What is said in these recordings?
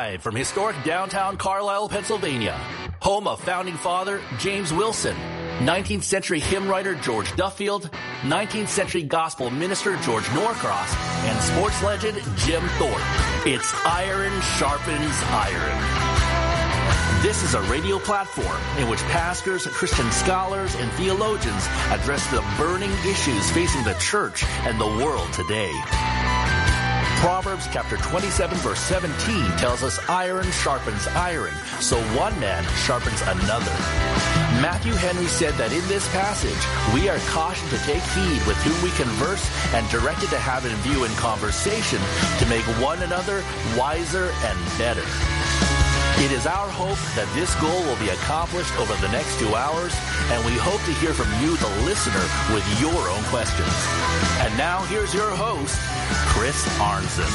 Live from historic downtown Carlisle, Pennsylvania, home of founding father James Wilson, 19th century hymn writer George Duffield, 19th century gospel minister George Norcross, and sports legend Jim Thorpe. It's Iron Sharpens Iron. This is a radio platform in which pastors, Christian scholars, and theologians address the burning issues facing the church and the world today. Proverbs chapter 27 verse 17 tells us iron sharpens iron, so one man sharpens another. Matthew Henry said that in this passage, we are cautioned to take heed with whom we converse and directed to have in view in conversation to make one another wiser and better. It is our hope that this goal will be accomplished over the next 2 hours, and we hope to hear from you, the listener, with your own questions. And now here's your host, Chris Arnzen.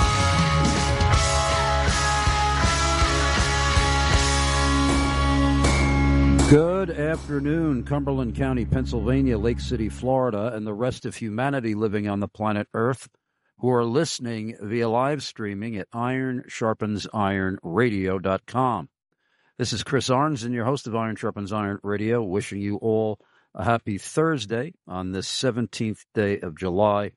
Good afternoon, Cumberland County, Pennsylvania, Lake City, Florida, and the rest of humanity living on the planet Earth who are listening via live streaming at ironsharpensironradio.com. This is Chris Arnzen, your host of Iron Sharpens Iron Radio, wishing you all a happy Thursday on this 17th day of July,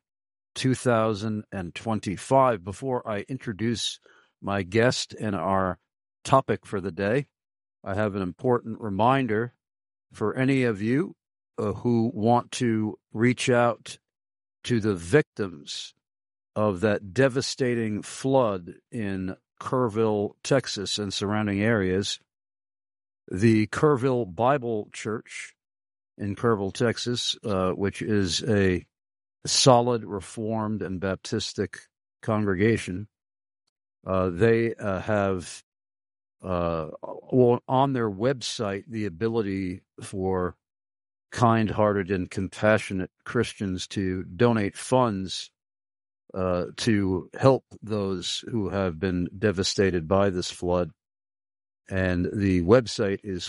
2025. Before I introduce my guest and our topic for the day, I have an important reminder for any of you who want to reach out to the victims of that devastating flood in Kerrville, Texas, and surrounding areas. The Kerrville Bible Church in Kerrville, Texas, which is a solid Reformed and Baptistic congregation, they have on their website the ability for kind-hearted and compassionate Christians to donate funds to help those who have been devastated by this flood. And the website is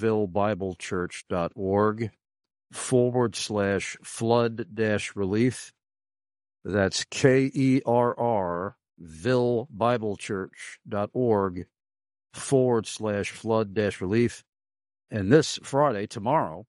kerrvillebiblechurch.org/flood-relief. That's KERR villebiblechurch.org/flood-relief. And this Friday, tomorrow,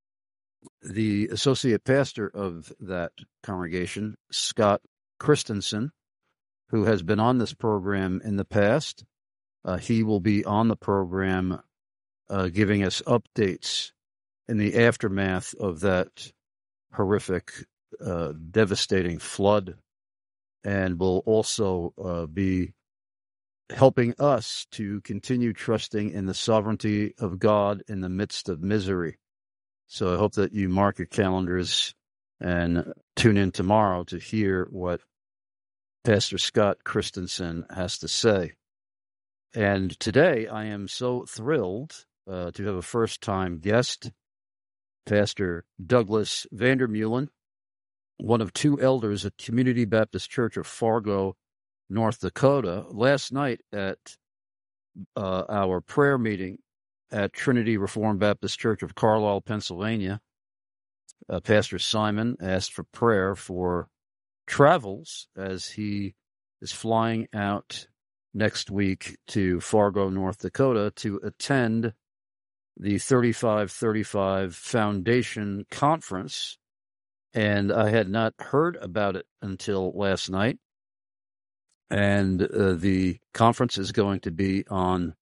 the associate pastor of that congregation, Scott Christensen, who has been on this program in the past, he will be on the program giving us updates in the aftermath of that horrific, devastating flood, and will also be helping us to continue trusting in the sovereignty of God in the midst of misery. So I hope that you mark your calendars and tune in tomorrow to hear what Pastor Scott Christensen has to say. And today I am so thrilled to have a first-time guest, Pastor Douglas Vandermeulen, one of two elders at Community Baptist Church of Fargo, North Dakota. Last night at our prayer meeting at Trinity Reformed Baptist Church of Carlisle, Pennsylvania, Pastor Simon asked for prayer for travels as he is flying out next week to Fargo, North Dakota to attend the 3535 Foundation Conference. And I had not heard about it until last night. And the conference is going to be on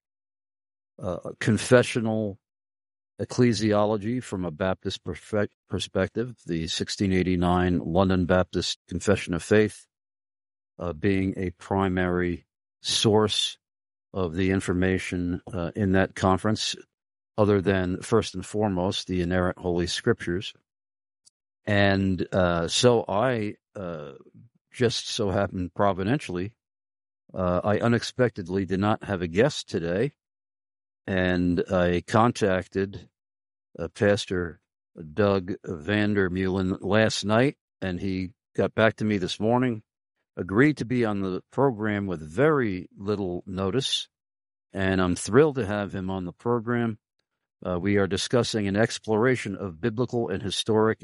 confessional ecclesiology from a Baptist perspective, the 1689 London Baptist Confession of Faith being a primary source of the information in that conference, other than, first and foremost, the inerrant Holy Scriptures. And so I just so happened providentially, I unexpectedly did not have a guest today, and I contacted Pastor Doug Vandermeulen last night, and he got back to me this morning, agreed to be on the program with very little notice, and I'm thrilled to have him on the program. We are discussing an exploration of biblical and historic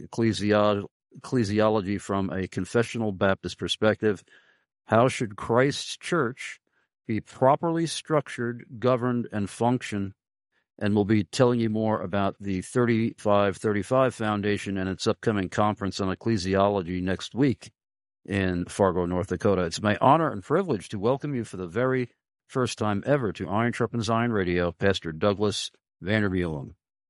ecclesiology from a confessional Baptist perspective. How should Christ's church be properly structured, governed, and function. And we'll be telling you more about the 3535 Foundation and its upcoming conference on ecclesiology next week in Fargo, North Dakota. It's my honor and privilege to welcome you for the very first time ever to Iron Sharpens Iron Radio, Pastor Douglas Vandermeulen.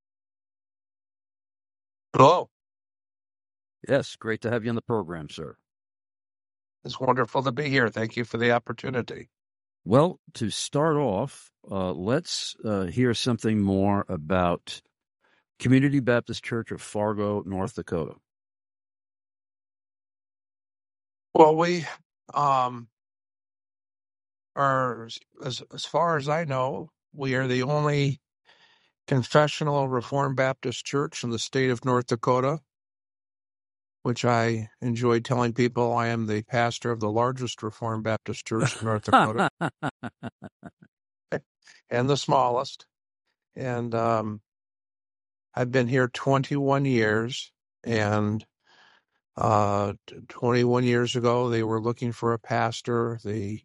Hello. Yes, great to have you on the program, sir. It's wonderful to be here. Thank you for the opportunity. Well, to start off, let's hear something more about Community Baptist Church of Fargo, North Dakota. Well, we are, as far as I know, we are the only confessional Reformed Baptist church in the state of North Dakota, which I enjoy telling people I am the pastor of the largest Reformed Baptist church in North Dakota and the smallest. And I've been here 21 years, and 21 years ago, they were looking for a pastor.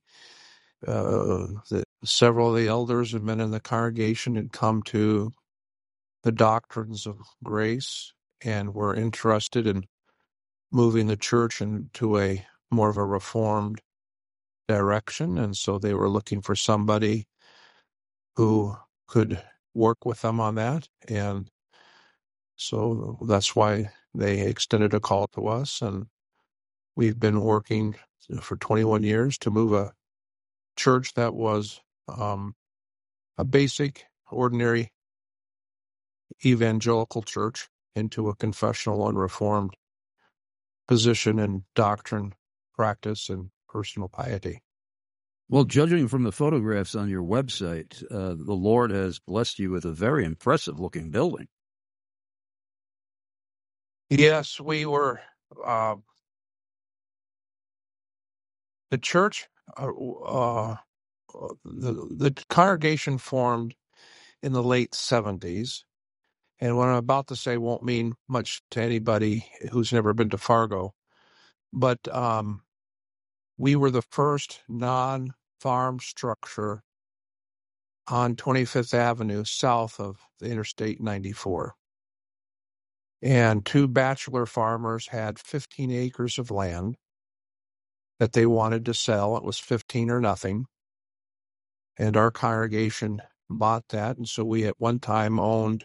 Several of the elders and men in the congregation had come to the doctrines of grace and were interested in moving the church into a more of a reformed direction. And so they were looking for somebody who could work with them on that. And so that's why they extended a call to us. And we've been working for 21 years to move a church that was a basic, ordinary evangelical church into a confessional and reformed position in doctrine, practice, and personal piety. Well, judging from the photographs on your website, the Lord has blessed you with a very impressive-looking building. Yes, we were. The church, the congregation formed in the late 70s. And what I'm about to say won't mean much to anybody who's never been to Fargo. But we were the first non-farm structure on 25th Avenue south of the Interstate 94. And two bachelor farmers had 15 acres of land that they wanted to sell. It was 15 or nothing. And our congregation bought that. And so we at one time owned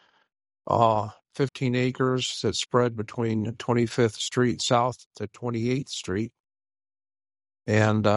15 acres that spread between 25th Street south to 28th Street. And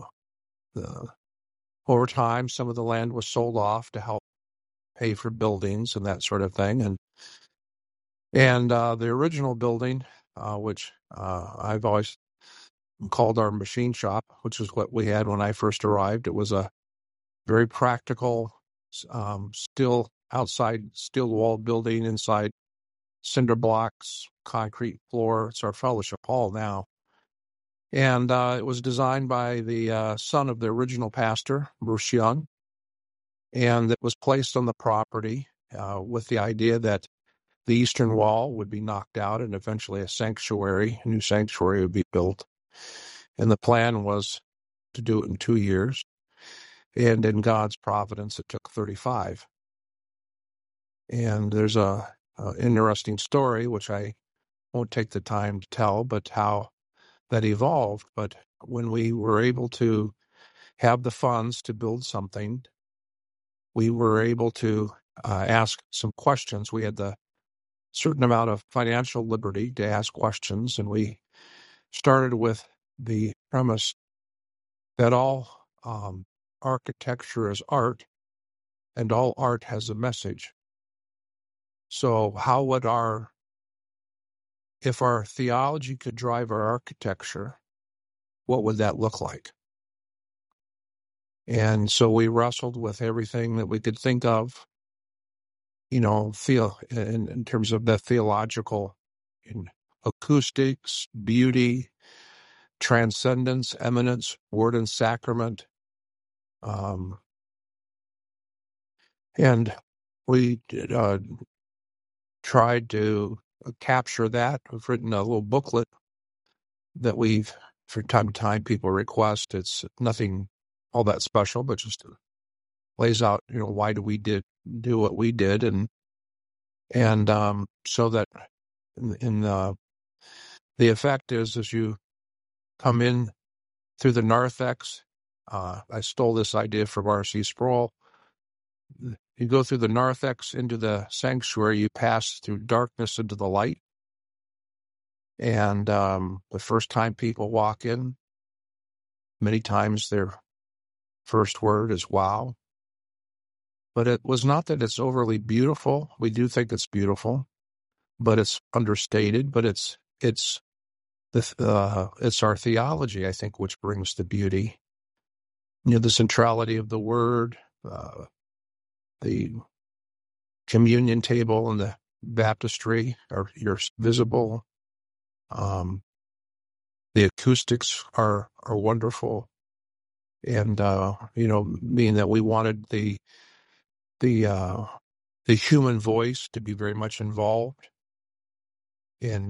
over time, some of the land was sold off to help pay for buildings and that sort of thing. And the original building, which I've always called our machine shop, which is what we had when I first arrived. It was a very practical, still outside steel wall building, inside cinder blocks, concrete floor. It's our fellowship hall now. And it was designed by the son of the original pastor, Bruce Young. And it was placed on the property with the idea that the eastern wall would be knocked out and eventually a new sanctuary would be built. And the plan was to do it in 2 years. And in God's providence, it took 35. And there's a interesting story, which I won't take the time to tell, but how that evolved. But when we were able to have the funds to build something, we were able to ask some questions. We had the certain amount of financial liberty to ask questions, and we started with the premise that all architecture is art, and all art has a message. So how would if our theology could drive our architecture, what would that look like? And so we wrestled with everything that we could think of, in terms of the theological, in acoustics, beauty, transcendence, eminence, word and sacrament. And we tried to capture that. We've written a little booklet that from time to time, people request. It's nothing all that special, but just lays out, why do we do what we did, and so that in the effect is as you come in through the narthex. I stole this idea from R.C. Sproul. You go through the narthex into the sanctuary, you pass through darkness into the light. And the first time people walk in, many times their first word is wow. But it was not that it's overly beautiful. We do think it's beautiful, but it's understated. But it's our theology, I think, which brings the beauty. The centrality of the word, the communion table and the baptistry are visible. The acoustics are wonderful, and meaning that we wanted the human voice to be very much involved in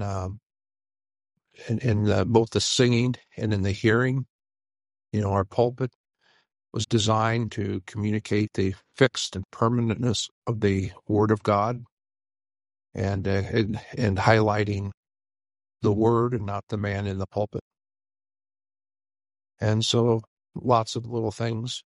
both the singing and in the hearing. Our pulpit was designed to communicate the fixed and permanentness of the Word of God, and highlighting the Word and not the man in the pulpit. And so, lots of little things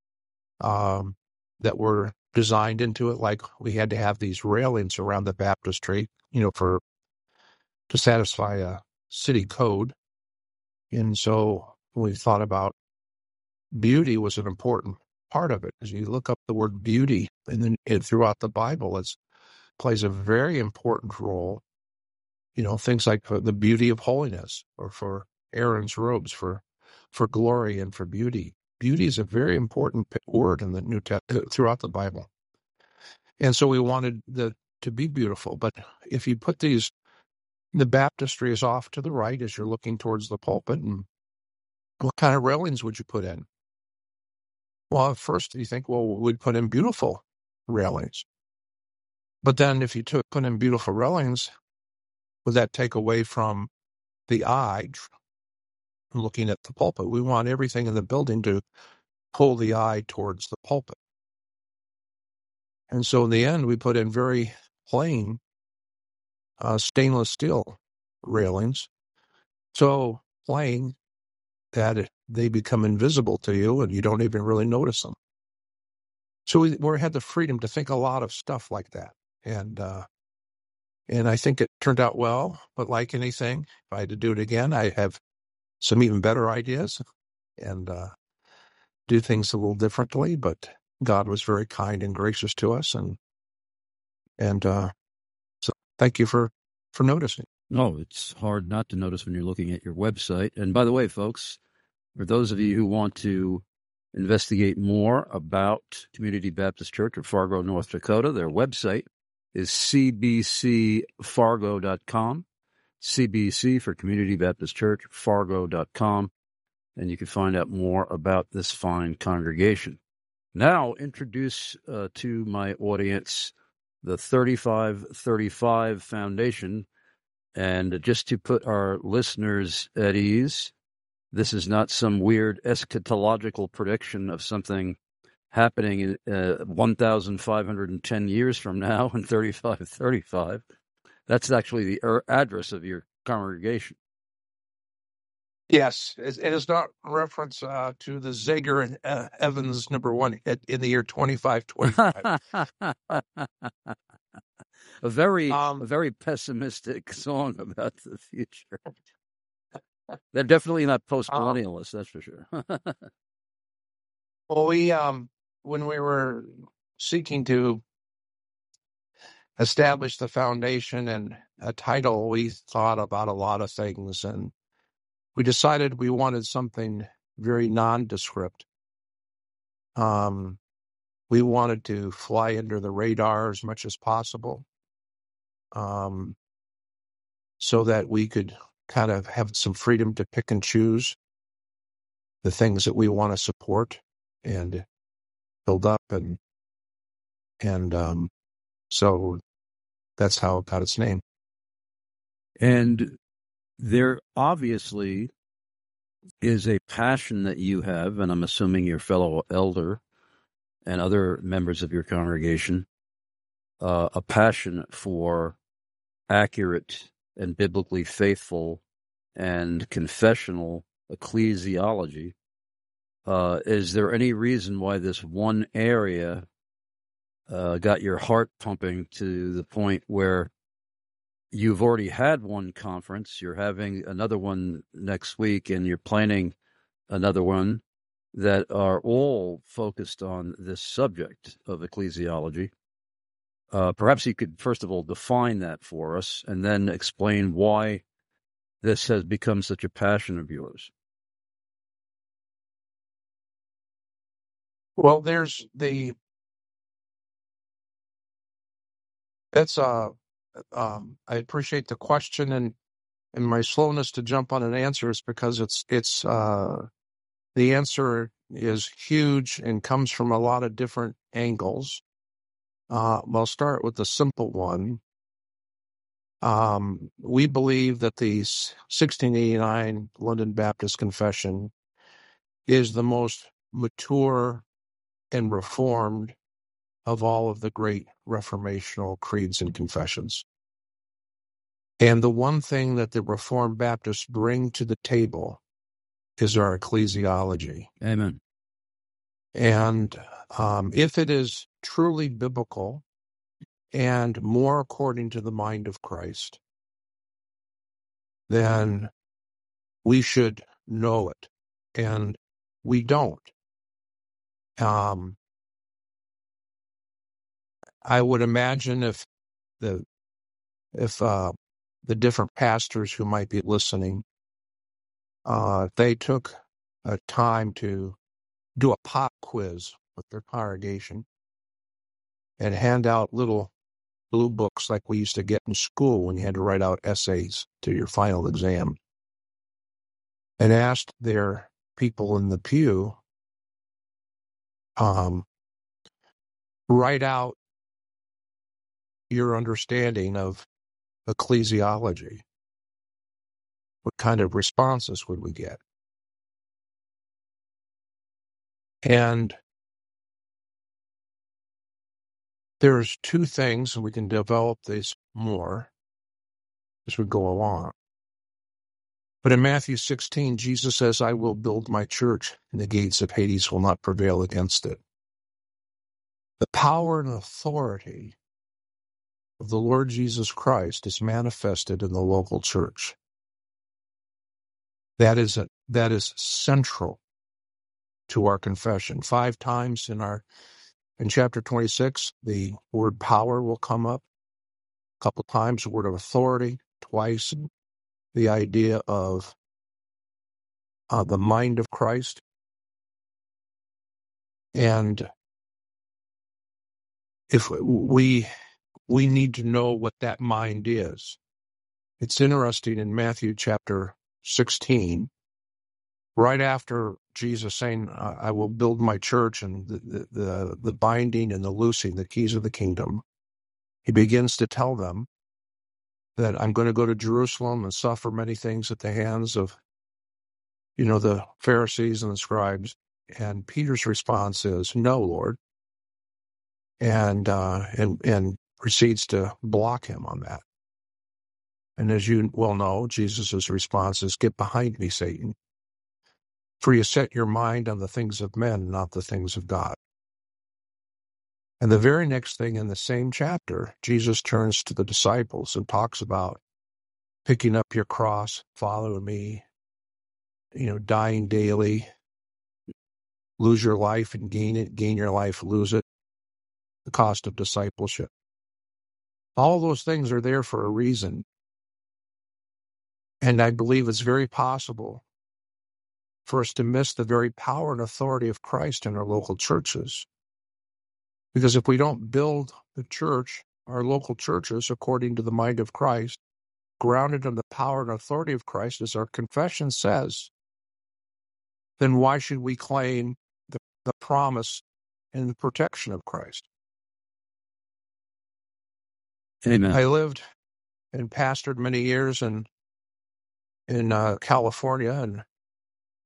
that were designed into it, like we had to have these railings around the baptistry, to satisfy a city code. And so we thought about beauty was an important part of it. As you look up the word beauty, and then throughout the Bible, it plays a very important role. Things like the beauty of holiness, or for Aaron's robes, for glory and for beauty. Beauty is a very important word in the New Testament throughout the Bible. And so we wanted to be beautiful. But if you put the baptistry is off to the right as you're looking towards the pulpit, and what kind of railings would you put in? Well, at first you think, well, we'd put in beautiful railings. But then if you put in beautiful railings, would that take away from the eye looking at the pulpit? We want everything in the building to pull the eye towards the pulpit. And so in the end, we put in very plain stainless steel railings, so plain that they become invisible to you and you don't even really notice them. So we had the freedom to think a lot of stuff like that. And I think it turned out well, but like anything, if I had to do it again, I have some even better ideas and do things a little differently. But God was very kind and gracious to us, and so thank you for noticing. No, it's hard not to notice when you're looking at your website. And by the way, folks, for those of you who want to investigate more about Community Baptist Church of Fargo, North Dakota, their website is cbcfargo.com, CBC for Community Baptist Church, fargo.com, and you can find out more about this fine congregation. Now, introduce to my audience the 3535 Foundation. And just to put our listeners at ease, this is not some weird eschatological prediction of something happening 1,510 years from now in 3535. That's actually the address of your congregation. Yes, it is not reference to the Zager and Evans #1 hit in the year 2525. A very pessimistic song about the future. They're definitely not post-millennialists, that's for sure. Well, we when we were seeking to establish the foundation and a title, we thought about a lot of things, and we decided we wanted something very nondescript. We wanted to fly under the radar as much as possible, so that we could kind of have some freedom to pick and choose the things that we want to support and build up, and so that's how it got its name. And there obviously is a passion that you have, and I'm assuming your fellow elder and other members of your congregation, a passion for accurate and biblically faithful and confessional ecclesiology. Is there any reason why this one area got your heart pumping to the point where you've already had one conference, you're having another one next week, and you're planning another one that are all focused on this subject of ecclesiology? Perhaps you could, first of all, define that for us and then explain why this has become such a passion of yours. Well, I appreciate the question, and my slowness to jump on an answer is because the answer is huge and comes from a lot of different angles. I'll start with the simple one. We believe that the 1689 London Baptist Confession is the most mature and reformed of all of the great reformational creeds and confessions. And the one thing that the Reformed Baptists bring to the table is our ecclesiology. Amen. And if it is truly biblical and more according to the mind of Christ, then we should know it. And we don't. I would imagine if the different pastors who might be listening, if they took a time to do a pop quiz with their congregation and hand out little blue books like we used to get in school when you had to write out essays to your final exam, and asked their people in the pew, write out your understanding of ecclesiology, what kind of responses would we get? And there's two things, and we can develop these more as we go along. But in Matthew 16, Jesus says, I will build my church, and the gates of Hades will not prevail against it. The power and authority of the Lord Jesus Christ is manifested in the local church. That is central to our confession. 5 times in chapter 26, the word power will come up. A couple times the word of authority, twice the idea of the mind of Christ. And if we need to know what that mind is. It's interesting in Matthew chapter 16, right after Jesus saying, I will build my church, and the binding and the loosing, the keys of the kingdom, he begins to tell them that I'm going to go to Jerusalem and suffer many things at the hands of, the Pharisees and the scribes. And Peter's response is, no, Lord. And proceeds to block him on that. And as you well know, Jesus' response is, get behind me, Satan. For you set your mind on the things of men, not the things of God. And the very next thing in the same chapter, Jesus turns to the disciples and talks about picking up your cross, follow me, dying daily, lose your life and gain it, gain your life, lose it, the cost of discipleship. All those things are there for a reason. And I believe it's very possible for us to miss the very power and authority of Christ in our local churches. Because if we don't build the church, our local churches, according to the mind of Christ, grounded in the power and authority of Christ, as our confession says, then why should we claim the promise and the protection of Christ? Amen. I lived and pastored many years in California, and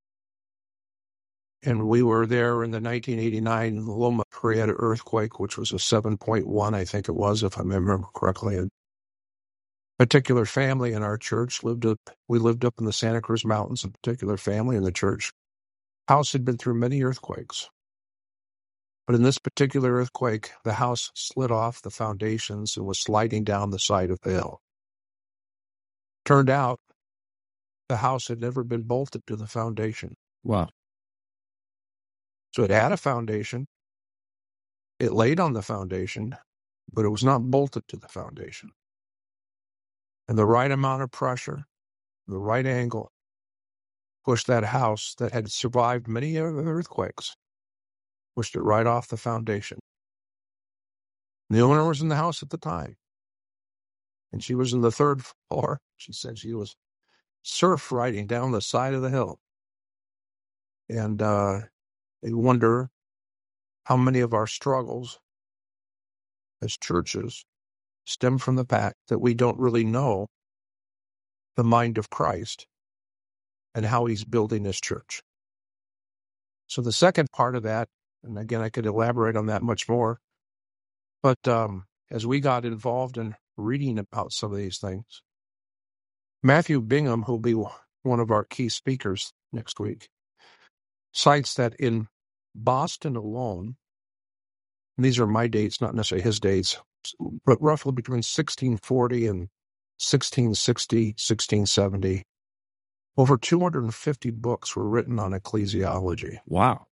And we were there in the 1989 Loma Prieta earthquake, which was a 7.1, I think it was, if I remember correctly. A particular family in our church we lived up in the Santa Cruz Mountains. A particular family in the church house had been through many earthquakes. But in this particular earthquake, the house slid off the foundations and was sliding down the side of the hill. Turned out the house had never been bolted to the foundation. Wow. So it had a foundation. It laid on the foundation, but it was not bolted to the foundation. And the right amount of pressure, the right angle, pushed that house that had survived many earthquakes, pushed it right off the foundation. And the owner was in the house at the time. And she was in the third floor. She said she was surf riding down the side of the hill. And they wonder how many of our struggles as churches stem from the fact that we don't really know the mind of Christ and how he's building his church. So the second part of that, and again, I could elaborate on that much more, but as we got involved in reading about some of these things, Matthew Bingham, who'll be one of our key speakers next week, cites that in Boston alone, and these are my dates, not necessarily his dates, but roughly between 1640 and 1660, 1670, over 250 books were written on ecclesiology. Wow.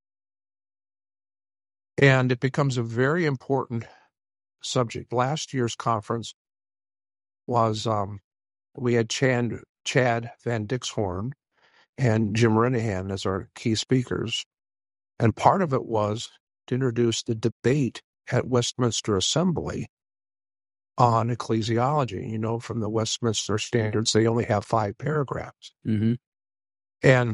And it becomes a very important subject. Last year's conference was, we had Chad Van Dixhorn and Jim Renahan as our key speakers. And part of it was to introduce the debate at Westminster Assembly on ecclesiology. You know, from the Westminster Standards, they only have 5 paragraphs. Mm-hmm. And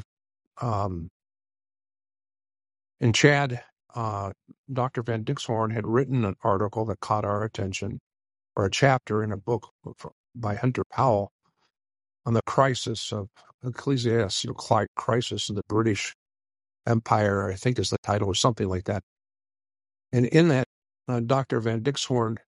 Chad, Dr. Van Dixhorn had written an article that caught our attention, or a chapter in a book by Hunter Powell on the crisis of ecclesiastical crisis in the British Empire, I think is the title, or something like that. And in that, Dr. Van Dixhorn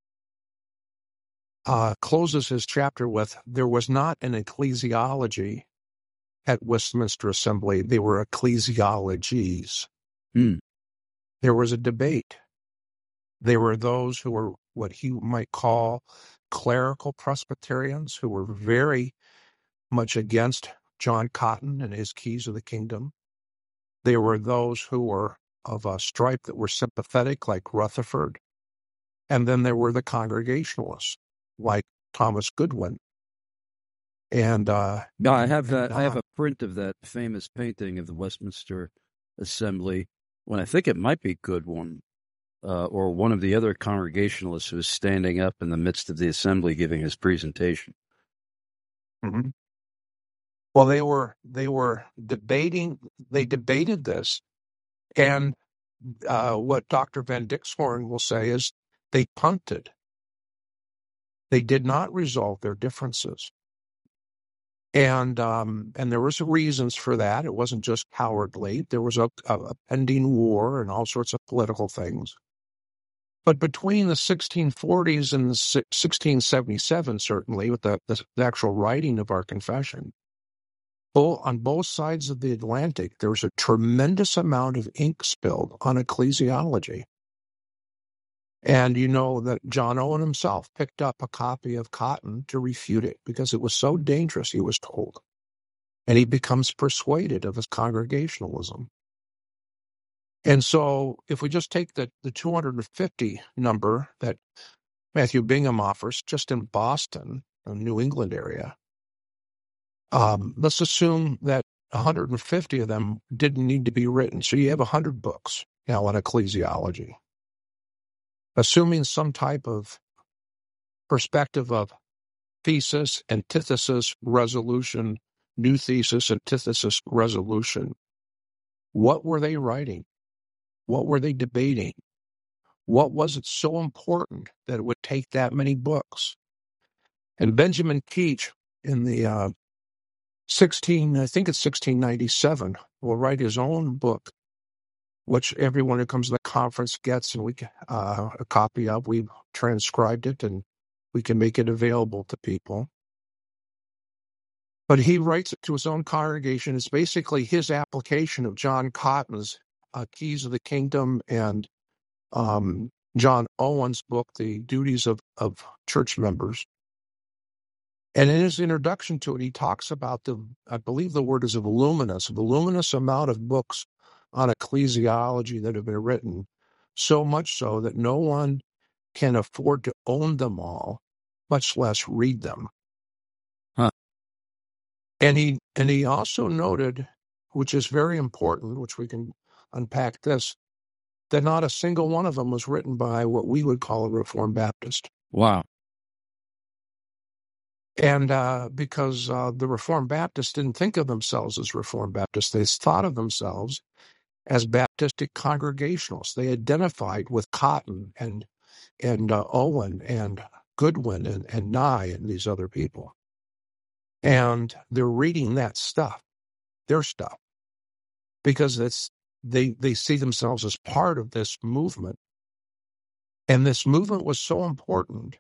closes his chapter with, there was not an ecclesiology at Westminster Assembly. They were ecclesiologies. Mm. There was a debate. There were those who were what he might call clerical Presbyterians, who were very much against John Cotton and his Keys of the Kingdom. There were those who were of a stripe that were sympathetic, like Rutherford. And then there were the Congregationalists, like Thomas Goodwin. And no, I have that. I have a print of that famous painting of the Westminster Assembly. When I think it might be Goodwin, or one of the other Congregationalists who was standing up in the midst of the assembly giving his presentation. Mm-hmm. Well, they were debating. They debated this, and what Dr. Van Dixhorn will say is they punted. They did not resolve their differences, and there was reasons for that. It wasn't just cowardly. There was a pending war and all sorts of political things. But between the 1640s and the 1677, certainly, with the actual writing of our confession, on both sides of the Atlantic, there was a tremendous amount of ink spilled on ecclesiology. And you know that John Owen himself picked up a copy of Cotton to refute it because it was so dangerous, he was told. And he becomes persuaded of his Congregationalism. And so if we just take the 250 number that Matthew Bingham offers just in Boston, the New England area, let's assume that 150 of them didn't need to be written. So you have 100 books now on ecclesiology. Assuming some type of perspective of thesis, antithesis, resolution, new thesis, antithesis, resolution, what were they writing? What were they debating? What was it so important that it would take that many books? And Benjamin Keach in the 1697 will write his own book, which everyone who comes to the conference gets, and we a copy of. We've transcribed it, and we can make it available to people. But he writes it to his own congregation. It's basically his application of John Cotton's Keys of the Kingdom and John Owen's book, The Duties of Church Members. And in his introduction to it, he talks about I believe the word is a voluminous amount of books on ecclesiology that have been written, so much so that no one can afford to own them all, much less read them. Huh. And he also noted, which is very important, which we can unpack this, that not a single one of them was written by what we would call a Reformed Baptist. Wow. And because the Reformed Baptists didn't think of themselves as Reformed Baptists, they thought of themselves as Baptistic Congregationalists. They identified with Cotton and Owen and Goodwin and Nye and these other people. And they're reading that stuff, their stuff, because they see themselves as part of this movement. And this movement was so important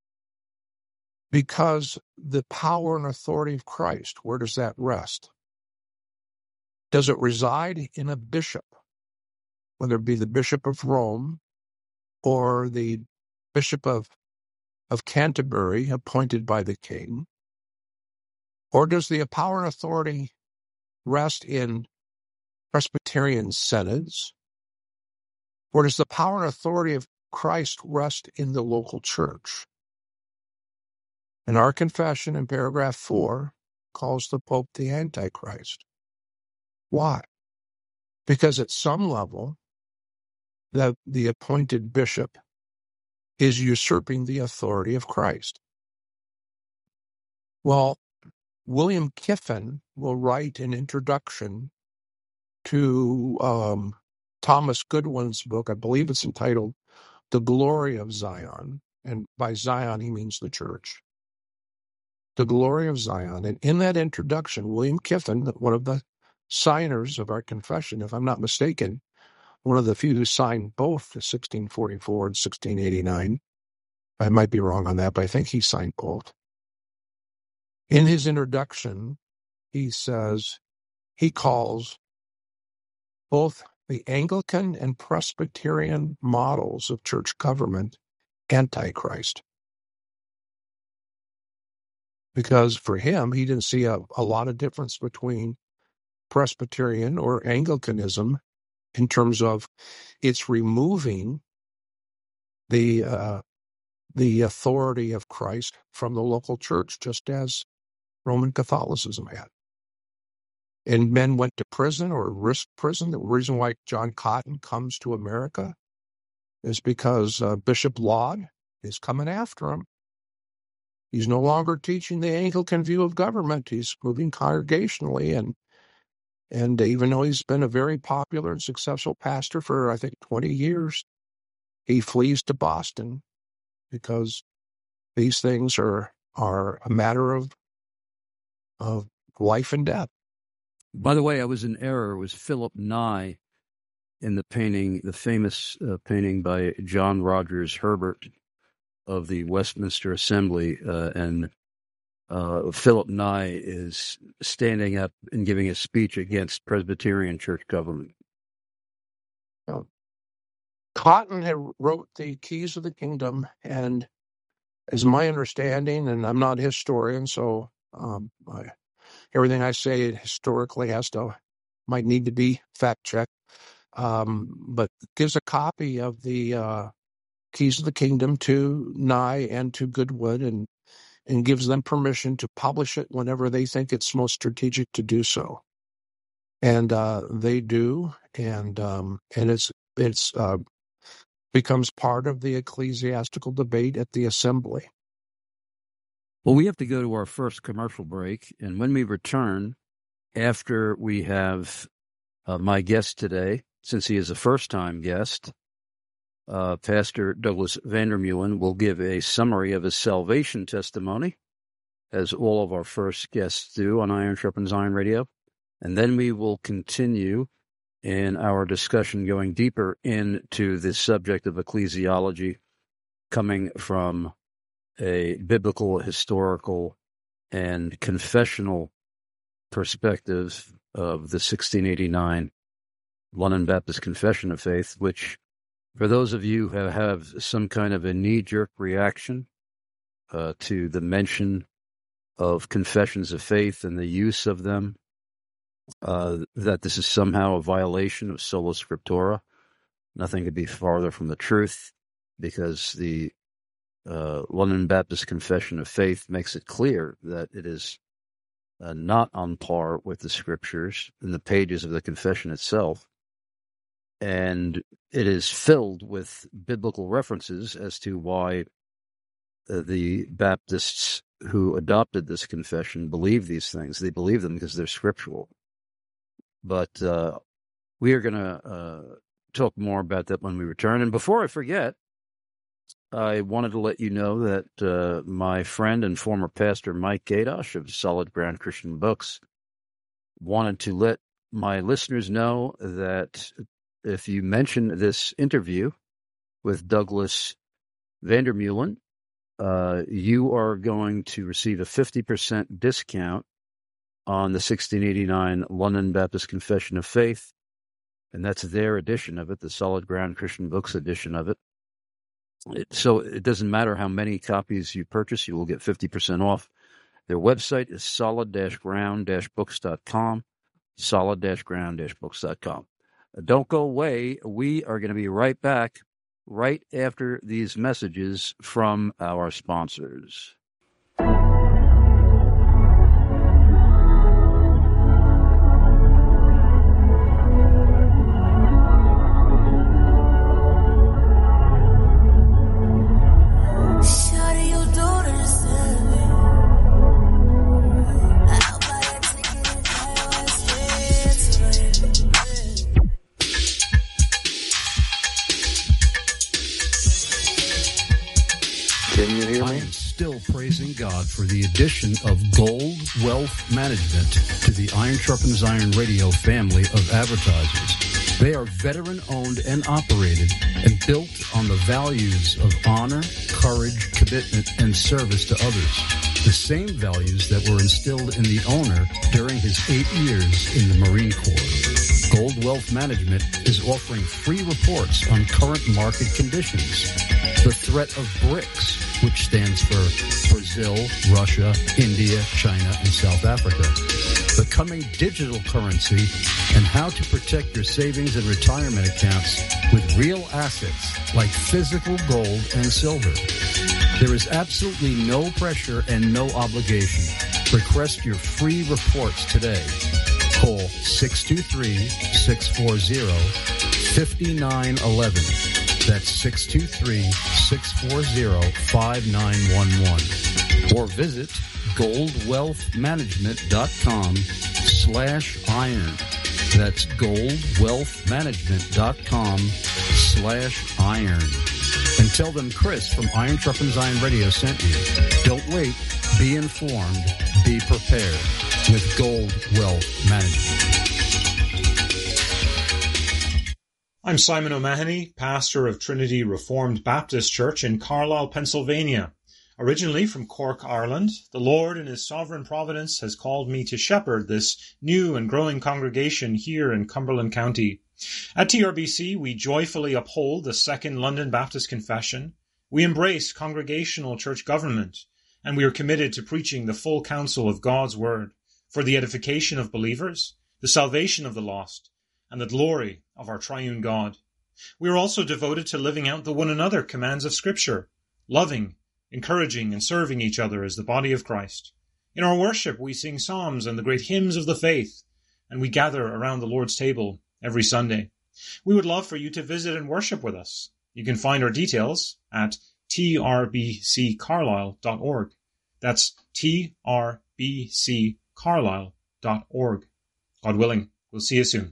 because the power and authority of Christ, where does that rest? Does it reside in a bishop, whether it be the Bishop of Rome or the Bishop of Canterbury appointed by the king? Or does the power and authority rest in Presbyterian synods? Or does the power and authority of Christ rest in the local church? And our confession in paragraph 4 calls the Pope the Antichrist. Why? Because at some level, the appointed bishop is usurping the authority of Christ. Well, William Kiffin will write an introduction to Thomas Goodwin's book. I believe it's entitled The Glory of Zion. And by Zion, he means the church. The Glory of Zion. And in that introduction, William Kiffin, one of the signers of our confession, if I'm not mistaken, one of the few who signed both the 1644 and 1689. I might be wrong on that, but I think he signed both. In his introduction, he says he calls both the Anglican and Presbyterian models of church government Antichrist. Because for him, he didn't see a lot of difference between Presbyterian or Anglicanism in terms of it's removing the authority of Christ from the local church, just as Roman Catholicism had. And men went to prison or risked prison. The reason why John Cotton comes to America is because Bishop Laud is coming after him. He's no longer teaching the Anglican view of government. He's moving congregationally, and even though he's been a very popular and successful pastor for, I think, 20 years, he flees to Boston because these things are a matter of life and death. By the way, I was in error. It was Philip Nye in the painting, the famous painting by John Rogers Herbert of the Westminster Assembly, and Philip Nye is standing up and giving a speech against Presbyterian church government. Cotton had wrote the Keys of the Kingdom, and as my understanding, and I'm not a historian, so everything I say historically might need to be fact checked, but gives a copy of the Keys of the Kingdom to Nye and to Goodwin, and gives them permission to publish it whenever they think it's most strategic to do so. And they do, and it's becomes part of the ecclesiastical debate at the assembly. Well, we have to go to our first commercial break, and when we return, after we have my guest today, since he is a first-time guest, Pastor Douglas Vandermeulen will give a summary of his salvation testimony, as all of our first guests do on Iron Sharpens Iron Radio. And then we will continue in our discussion going deeper into the subject of ecclesiology, coming from a biblical, historical, and confessional perspective of the 1689 London Baptist Confession of Faith, which, for those of you who have some kind of a knee-jerk reaction to the mention of confessions of faith and the use of them, that this is somehow a violation of sola scriptura, nothing could be farther from the truth, because the London Baptist Confession of Faith makes it clear that it is not on par with the scriptures in the pages of the confession itself. And it is filled with biblical references as to why the Baptists who adopted this confession believe these things. They believe them because they're scriptural. But we are going to talk more about that when we return. And before I forget, I wanted to let you know that my friend and former pastor Mike Gadosh of Solid Ground Christian Books wanted to let my listeners know that if you mention this interview with Douglas Vandermeulen, you are going to receive a 50% discount on the 1689 London Baptist Confession of Faith, and that's their edition of it, the Solid Ground Christian Books edition of it. So it doesn't matter how many copies you purchase, you will get 50% off. Their website is solid-ground-books.com, solid-ground-books.com. Don't go away. We are going to be right back right after these messages from our sponsors. Can you hear me? I am still praising God for the addition of Gold Wealth Management to the Iron Sharpens Iron Radio family of advertisers. They are veteran-owned and operated and built on the values of honor, courage, commitment, and service to others. The same values that were instilled in the owner during his 8 years in the Marine Corps. Gold Wealth Management is offering free reports on current market conditions. The threat of BRICS, which stands for Brazil, Russia, India, China, and South Africa. The coming digital currency and how to protect your savings and retirement accounts with real assets like physical gold and silver. There is absolutely no pressure and no obligation. Request your free reports today. Call 623-640-5911. That's 623-640-5911. Or visit goldwealthmanagement.com/iron. That's goldwealthmanagement.com/iron. And tell them Chris from Iron Sharpens Iron Radio sent you. Don't wait. Be informed. Be prepared with Gold Wealth Management. I'm Simon O'Mahony, pastor of Trinity Reformed Baptist Church in Carlisle, Pennsylvania. Originally from Cork, Ireland, the Lord in His sovereign providence has called me to shepherd this new and growing congregation here in Cumberland County. At TRBC, we joyfully uphold the Second London Baptist Confession. We embrace congregational church government, and we are committed to preaching the full counsel of God's Word for the edification of believers, the salvation of the lost, and the glory of our triune God. We are also devoted to living out the one another commands of Scripture, loving, encouraging, and serving each other as the body of Christ. In our worship, we sing psalms and the great hymns of the faith, and we gather around the Lord's table every Sunday. We would love for you to visit and worship with us. You can find our details at trbccarlisle.org. That's trbccarlisle.org. God willing, we'll see you soon.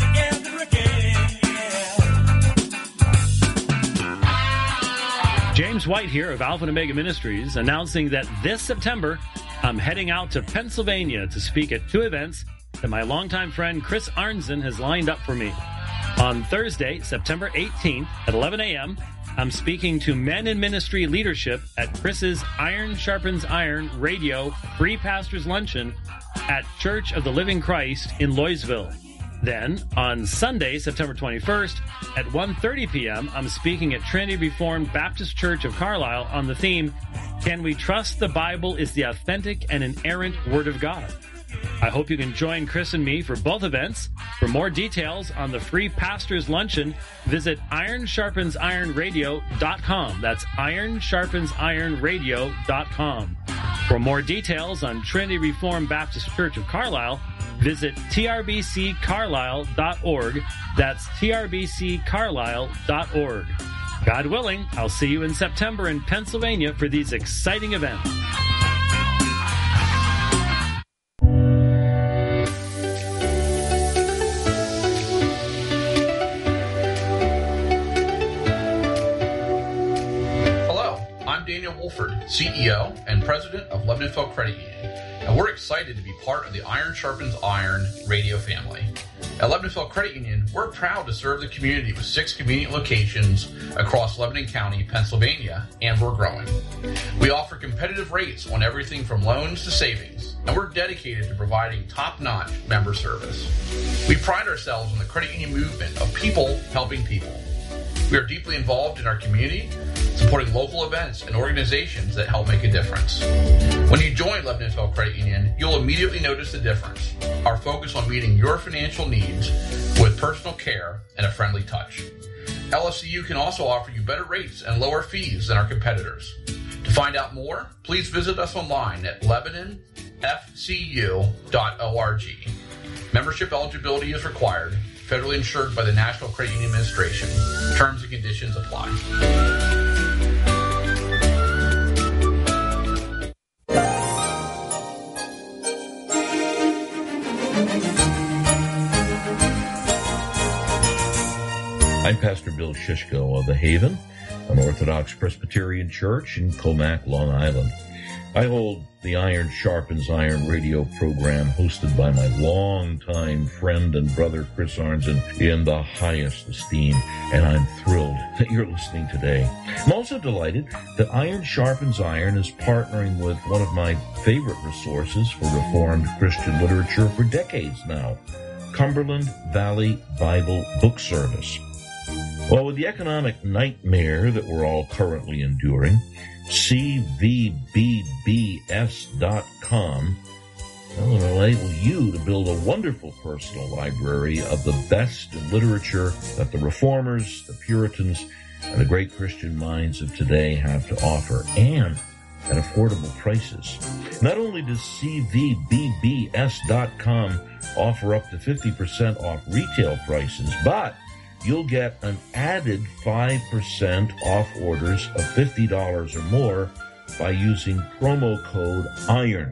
James James White here of Alpha and Omega Ministries, announcing that this September, I'm heading out to Pennsylvania to speak at 2 events that my longtime friend Chris Arnzen has lined up for me. On Thursday, September 18th at 11 a.m., I'm speaking to men in ministry leadership at Chris's Iron Sharpens Iron Radio Free Pastors Luncheon at Church of the Living Christ in Loysville. Then, on Sunday, September 21st, at 1:30 p.m., I'm speaking at Trinity Reformed Baptist Church of Carlisle on the theme, Can We Trust the Bible is the Authentic and Inerrant Word of God? I hope you can join Chris and me for both events. For more details on the Free Pastors Luncheon, visit ironsharpensironradio.com. That's ironsharpensironradio.com. For more details on Trinity Reformed Baptist Church of Carlisle, visit trbccarlisle.org. That's trbccarlisle.org. God willing, I'll see you in September in Pennsylvania for these exciting events. Hello, I'm Daniel Wolford, CEO and President of Lebanonville Credit Union, and we're excited to be part of the Iron Sharpens Iron radio family. At Lebanonville Credit Union, we're proud to serve the community with 6 convenient locations across Lebanon County, Pennsylvania, and we're growing. We offer competitive rates on everything from loans to savings, and we're dedicated to providing top-notch member service. We pride ourselves on the credit union movement of people helping people. We are deeply involved in our community, supporting local events and organizations that help make a difference. When you join Lebanonville Credit Union, you'll immediately notice the difference. Our focus on meeting your financial needs with personal care and a friendly touch. LFCU can also offer you better rates and lower fees than our competitors. To find out more, please visit us online at LebanonFCU.org. Membership eligibility is required. Federally insured by the National Credit Union Administration. Terms and conditions apply. I'm Pastor Bill Shishko of The Haven, an Orthodox Presbyterian church in Comac, Long Island. I hold the Iron Sharpens Iron radio program hosted by my longtime friend and brother Chris Arnzen in the highest esteem, and I'm thrilled that you're listening today. I'm also delighted that Iron Sharpens Iron is partnering with one of my favorite resources for Reformed Christian literature for decades now, Cumberland Valley Bible Book Service. Well, with the economic nightmare that we're all currently enduring, CVBBS.com will enable you to build a wonderful personal library of the best in literature that the Reformers, the Puritans, and the great Christian minds of today have to offer, and at affordable prices. Not only does CVBBS.com offer up to 50% off retail prices, but you'll get an added 5% off orders of $50 or more by using promo code IRON,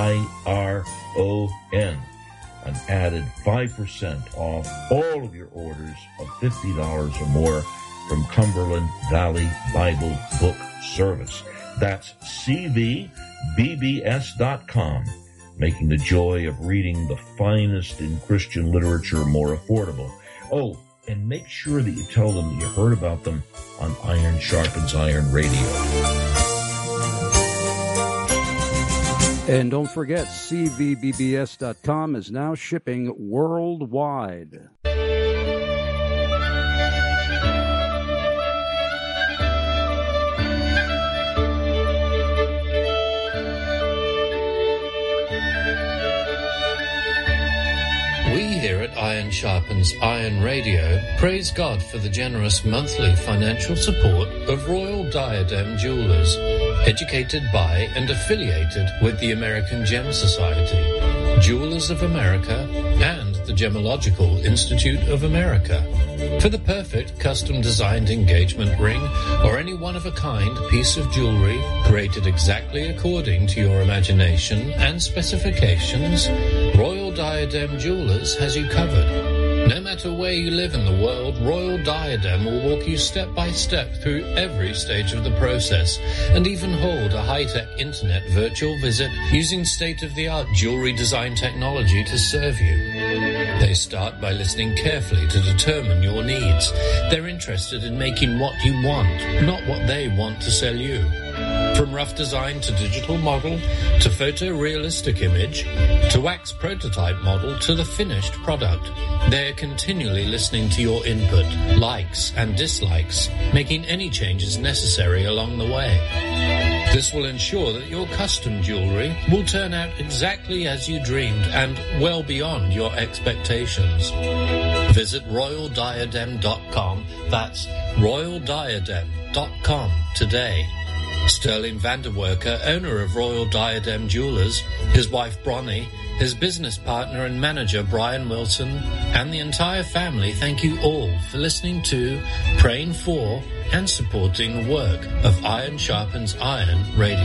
I-R-O-N. An added 5% off all of your orders of $50 or more from Cumberland Valley Bible Book Service. That's CVBBS.com, making the joy of reading the finest in Christian literature more affordable. Oh, and make sure that you tell them that you heard about them on Iron Sharpens Iron Radio. And don't forget, CVBBS.com is now shipping worldwide. Here at Iron Sharpens Iron Radio, praise God for the generous monthly financial support of Royal Diadem Jewelers, educated by and affiliated with the American Gem Society, Jewelers of America, and the Gemological Institute of America. For the perfect custom-designed engagement ring or any one-of-a-kind piece of jewelry created exactly according to your imagination and specifications, Royal Diadem Jewelers has you covered. No matter where you live in the world, Royal Diadem will walk you step by step through every stage of the process and even hold a high-tech internet virtual visit using state-of-the-art jewelry design technology to serve you. They start by listening carefully to determine your needs. They're interested in making what you want, not what they want to sell you. From rough design to digital model, to photorealistic image, to wax prototype model, to the finished product, they're continually listening to your input, likes and dislikes, making any changes necessary along the way. This will ensure that your custom jewelry will turn out exactly as you dreamed and well beyond your expectations. Visit royaldiadem.com. That's royaldiadem.com today. Sterling Vanderwerker, owner of Royal Diadem Jewelers, his wife Bronnie, his business partner and manager Brian Wilson, and the entire family thank you all for listening to, praying for, and supporting the work of Iron Sharpens Iron Radio.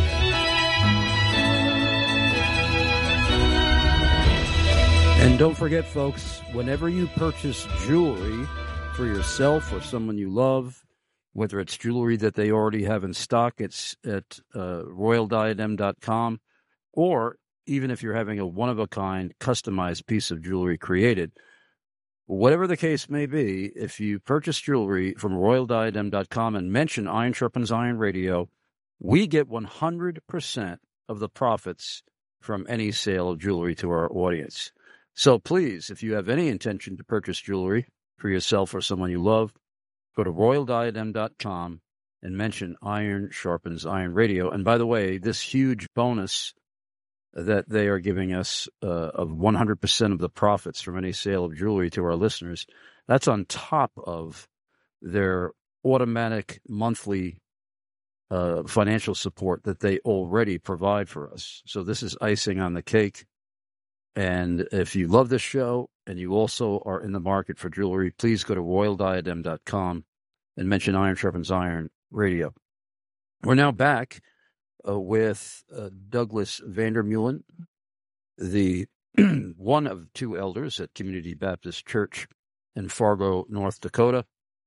And don't forget, folks, whenever you purchase jewelry for yourself or someone you love, whether it's jewelry that they already have in stock, it's at royaldiadem.com, or even if you're having a one-of-a-kind customized piece of jewelry created, whatever the case may be, if you purchase jewelry from royaldiadem.com and mention Iron Sharpens Iron Radio, we get 100% of the profits from any sale of jewelry to our audience. So please, if you have any intention to purchase jewelry for yourself or someone you love, go to royaldiadem.com and mention Iron Sharpens Iron Radio. And by the way, this huge bonus that they are giving us of 100% of the profits from any sale of jewelry to our listeners, that's on top of their automatic monthly financial support that they already provide for us. So this is icing on the cake. And if you love this show and you also are in the market for jewelry, please go to royaldiadem.com and mention Iron Sharpens Iron Radio. We're now back with Douglas Vandermeulen, the one of two elders at Community Baptist Church in Fargo, North Dakota.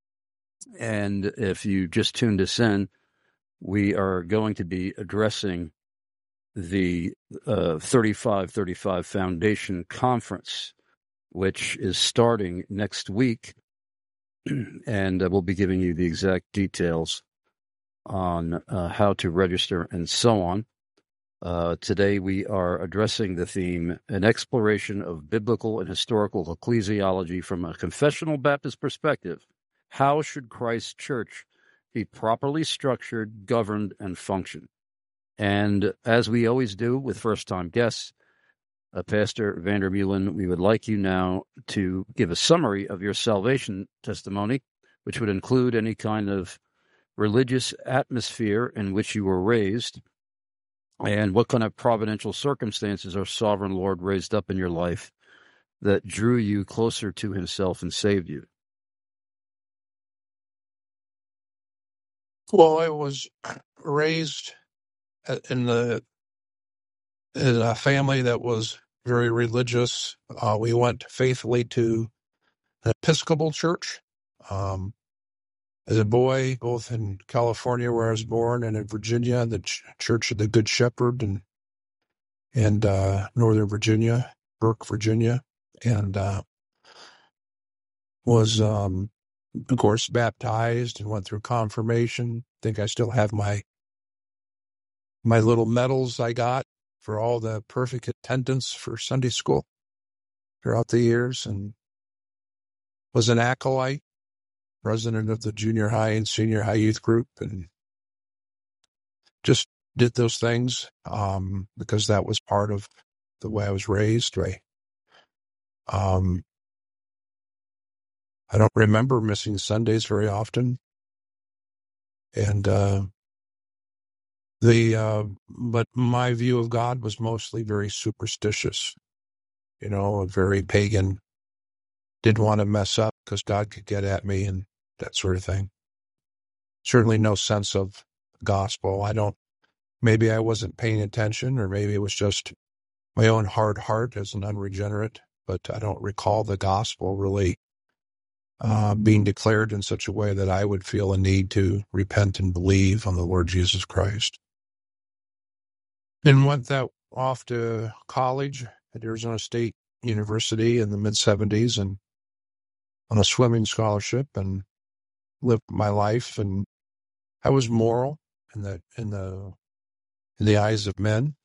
And if you just tuned us in, we are going to be addressing the 3535 Foundation Conference, which is starting next week. And we'll be giving you the exact details on how to register and so on. Today we are addressing the theme, an exploration of biblical and historical ecclesiology from a confessional Baptist perspective. How should Christ's church be properly structured, governed, and function? And as we always do with first-time guests, Pastor Vandermeulen, we would like you now to give a summary of your salvation testimony, which would include any kind of religious atmosphere in which you were raised, and what kind of providential circumstances our sovereign Lord raised up in your life that drew you closer to himself and saved you. Well, I was raised in a family that was very religious. We went faithfully to an Episcopal church. As a boy, both in California, where I was born, and in Virginia, the Church of the Good Shepherd, and Northern Virginia, Burke, Virginia, and was, of course, baptized and went through confirmation. I think I still have my little medals I got for all the perfect attendance for Sunday school throughout the years, and was an acolyte, president of the junior high and senior high youth group, and just did those things because that was part of the way I was raised. Right? I don't remember missing Sundays very often, and but my view of God was mostly very superstitious, very pagan. Didn't want to mess up because God could get at me and that sort of thing. Certainly no sense of gospel. Maybe I wasn't paying attention, or maybe it was just my own hard heart as an unregenerate, but I don't recall the gospel really being declared in such a way that I would feel a need to repent and believe on the Lord Jesus Christ. And went that off to college at Arizona State University in the mid-'70s and on a swimming scholarship, and lived my life. And I was moral in the eyes of men,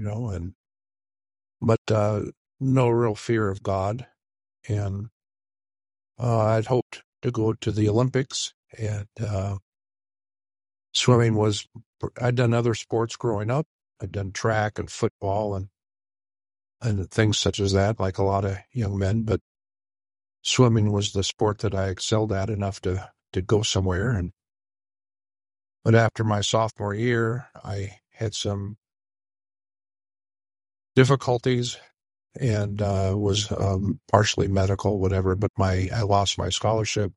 but no real fear of God. And I'd hoped to go to the Olympics, and swimming was, I'd done other sports growing up. I'd done track and football and things such as that, like a lot of young men, but swimming was the sport that I excelled at enough to go somewhere. But after my sophomore year, I had some difficulties and was partially medical, whatever, but I lost my scholarship,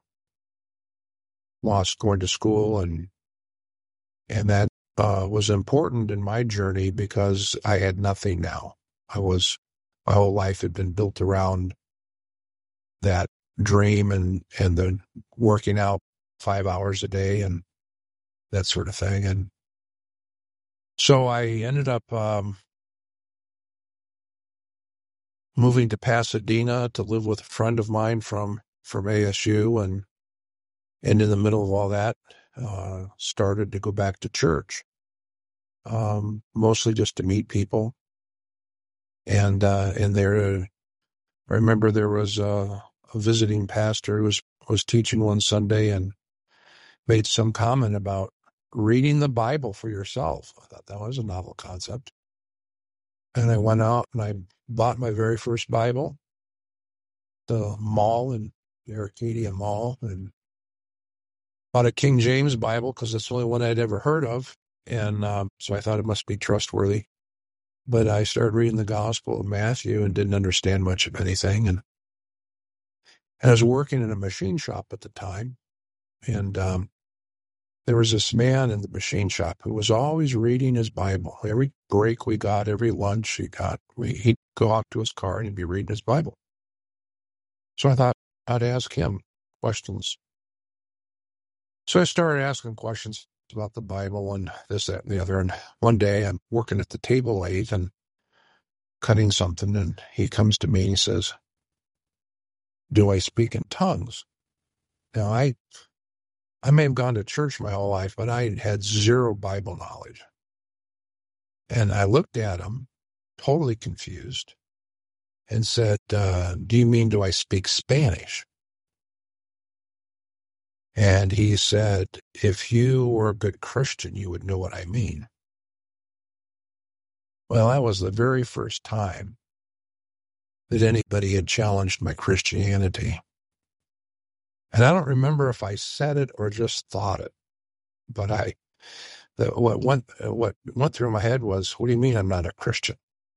lost going to school, and that was important in my journey because I had nothing now. My whole life had been built around that dream and the working out 5 hours a day and that sort of thing. And so I ended up moving to Pasadena to live with a friend of mine from ASU, and in the middle of all that, started to go back to church, mostly just to meet people. And there, I remember there was a visiting pastor who was teaching one Sunday and made some comment about reading the Bible for yourself. I thought that was a novel concept. And I went out and I bought my very first Bible, the mall in the Arcadia Mall, and bought a King James Bible because that's the only one I'd ever heard of. And so I thought it must be trustworthy. But I started reading the Gospel of Matthew and didn't understand much of anything. And I was working in a machine shop at the time. And there was this man in the machine shop who was always reading his Bible. Every break we got, every lunch he got, he'd go out to his car and he'd be reading his Bible. So I thought I'd ask him questions. So I started asking questions about the Bible and this, that, and the other. And one day I'm working at the table lathe and cutting something, and he comes to me and he says, "Do I speak in tongues?" Now, I may have gone to church my whole life, but I had zero Bible knowledge. And I looked at him, totally confused, and said, "Do you mean, do I speak Spanish?" And he said, "If you were a good Christian, you would know what I mean." Well, that was the very first time that anybody had challenged my Christianity. And I don't remember if I said it or just thought it, but what went through my head was, "What do you mean I'm not a Christian?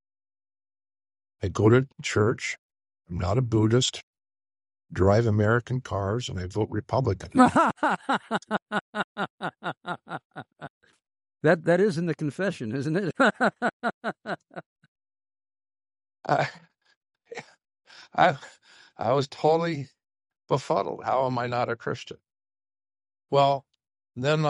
I go to church, I'm not a Buddhist, drive American cars, and I vote Republican." That is in the confession, isn't it? I was totally befuddled. How am I not a Christian? Well, then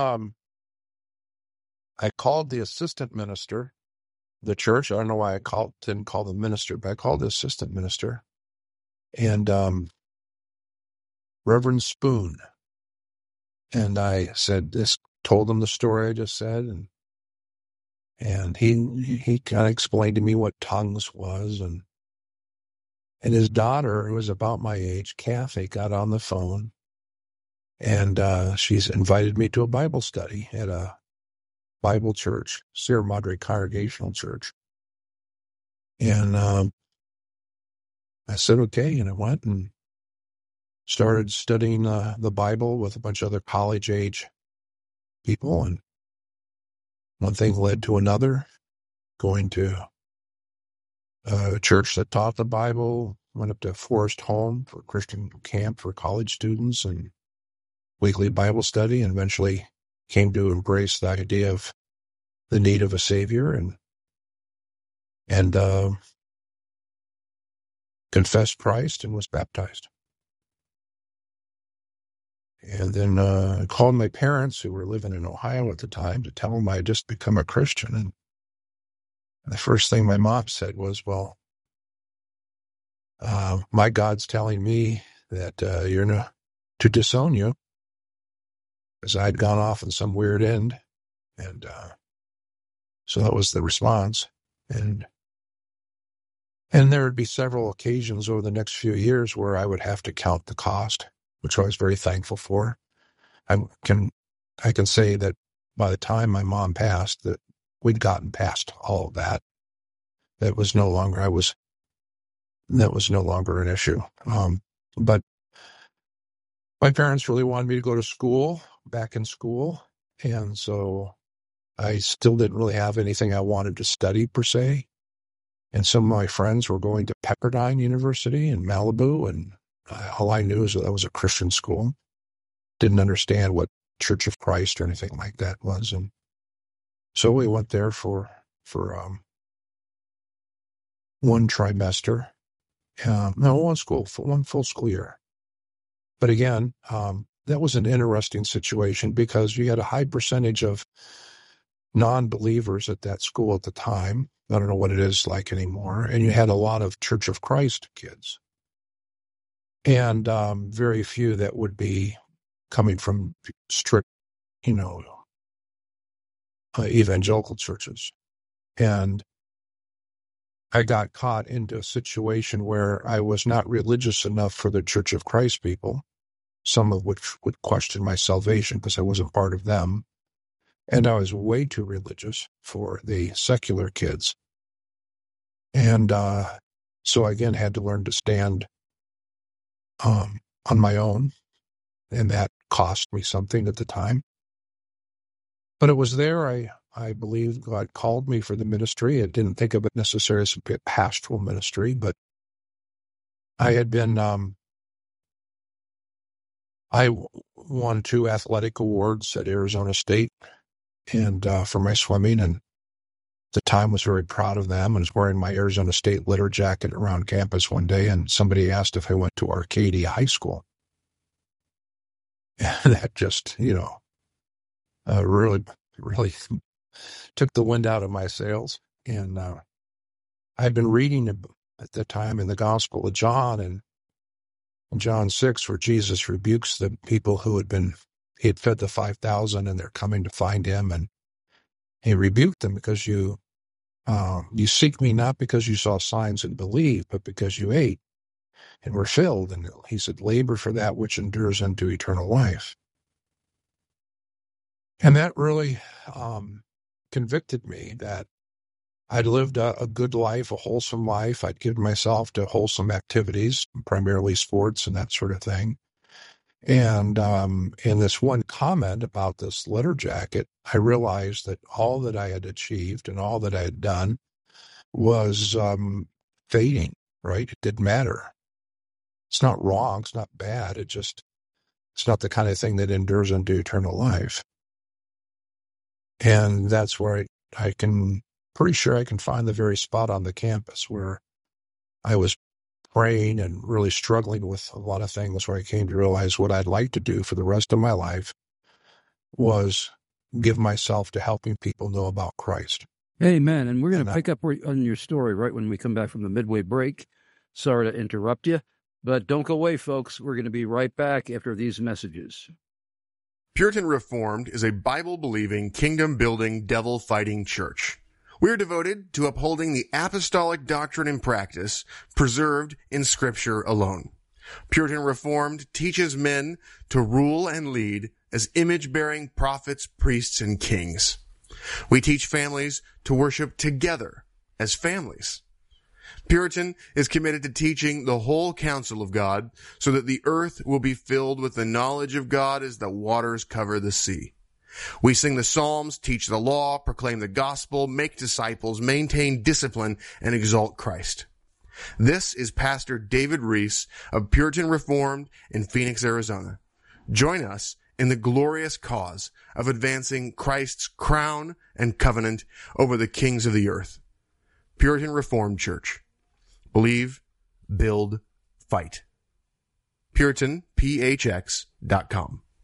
I called the assistant minister, the church. I don't know why didn't call the minister, but I called the assistant minister, and Reverend Spoon. And I told him the story I just said, and he kind of explained to me what tongues was, and his daughter, who was about my age, Kathy, got on the phone, and she's invited me to a Bible study at a Bible church, Sierra Madre Congregational Church. And I said, okay, and I went and started studying the Bible with a bunch of other college-age people, and one thing led to another, going to a church that taught the Bible, went up to Forest Home for Christian camp for college students and weekly Bible study, and eventually came to embrace the idea of the need of a Savior, and confessed Christ and was baptized. And then I called my parents, who were living in Ohio at the time, to tell them I had just become a Christian. And the first thing my mom said was, well, my God's telling me that you're to disown you, because I'd gone off on some weird end. And so that was the response. And there would be several occasions over the next few years where I would have to count the cost, which I was very thankful for. I can say that by the time my mom passed, that we'd gotten past all of that. That was no longer an issue. But my parents really wanted me to go to school, back in school, and so I still didn't really have anything I wanted to study per se. And some of my friends were going to Pepperdine University in Malibu, and all I knew is that was a Christian school. Didn't understand what Church of Christ or anything like that was. And so we went there for one trimester. One full school year. But again, that was an interesting situation because you had a high percentage of non-believers at that school at the time. I don't know what it is like anymore. And you had a lot of Church of Christ kids. And very few that would be coming from strict, evangelical churches. And I got caught into a situation where I was not religious enough for the Church of Christ people, some of which would question my salvation because I wasn't part of them. And I was way too religious for the secular kids. And so I, again, had to learn to stand on my own, and that cost me something at the time. But it was there I believe God called me for the ministry. I didn't think of it necessarily as a pastoral ministry, but I had been, I won 2 athletic awards at Arizona State and for my swimming, and at the time was very proud of them, and was wearing my Arizona State letter jacket around campus one day, and somebody asked if I went to Arcadia High School. And that just, really took the wind out of my sails. And I'd been reading at the time in the Gospel of John, and in John 6, where Jesus rebukes the people who he had fed the 5,000, and they're coming to find him, and he rebuked them because you seek me not because you saw signs and believed, but because you ate and were filled. And he said, labor for that which endures unto eternal life. And that really convicted me that I'd lived a good life, a wholesome life. I'd given myself to wholesome activities, primarily sports and that sort of thing. And in this one comment about this letter jacket, I realized that all that I had achieved and all that I had done was fading, right? It didn't matter. It's not wrong. It's not bad. It's not the kind of thing that endures unto eternal life. And that's where pretty sure I can find the very spot on the campus where I was praying and really struggling with a lot of things, where I came to realize what I'd like to do for the rest of my life was give myself to helping people know about Christ. Amen. And we're going to pick up on your story right when we come back from the midway break. Sorry to interrupt you, but don't go away, folks. We're going to be right back after these messages. Puritan Reformed is a Bible-believing, kingdom-building, devil-fighting church. We're devoted to upholding the apostolic doctrine and practice preserved in Scripture alone. Puritan Reformed teaches men to rule and lead as image-bearing prophets, priests, and kings. We teach families to worship together as families. Puritan is committed to teaching the whole counsel of God so that the earth will be filled with the knowledge of God as the waters cover the sea. We sing the Psalms, teach the law, proclaim the gospel, make disciples, maintain discipline, and exalt Christ. This is Pastor David Reese of Puritan Reformed in Phoenix, Arizona. Join us in the glorious cause of advancing Christ's crown and covenant over the kings of the earth. Puritan Reformed Church. Believe, build, fight. PuritanPHX.com.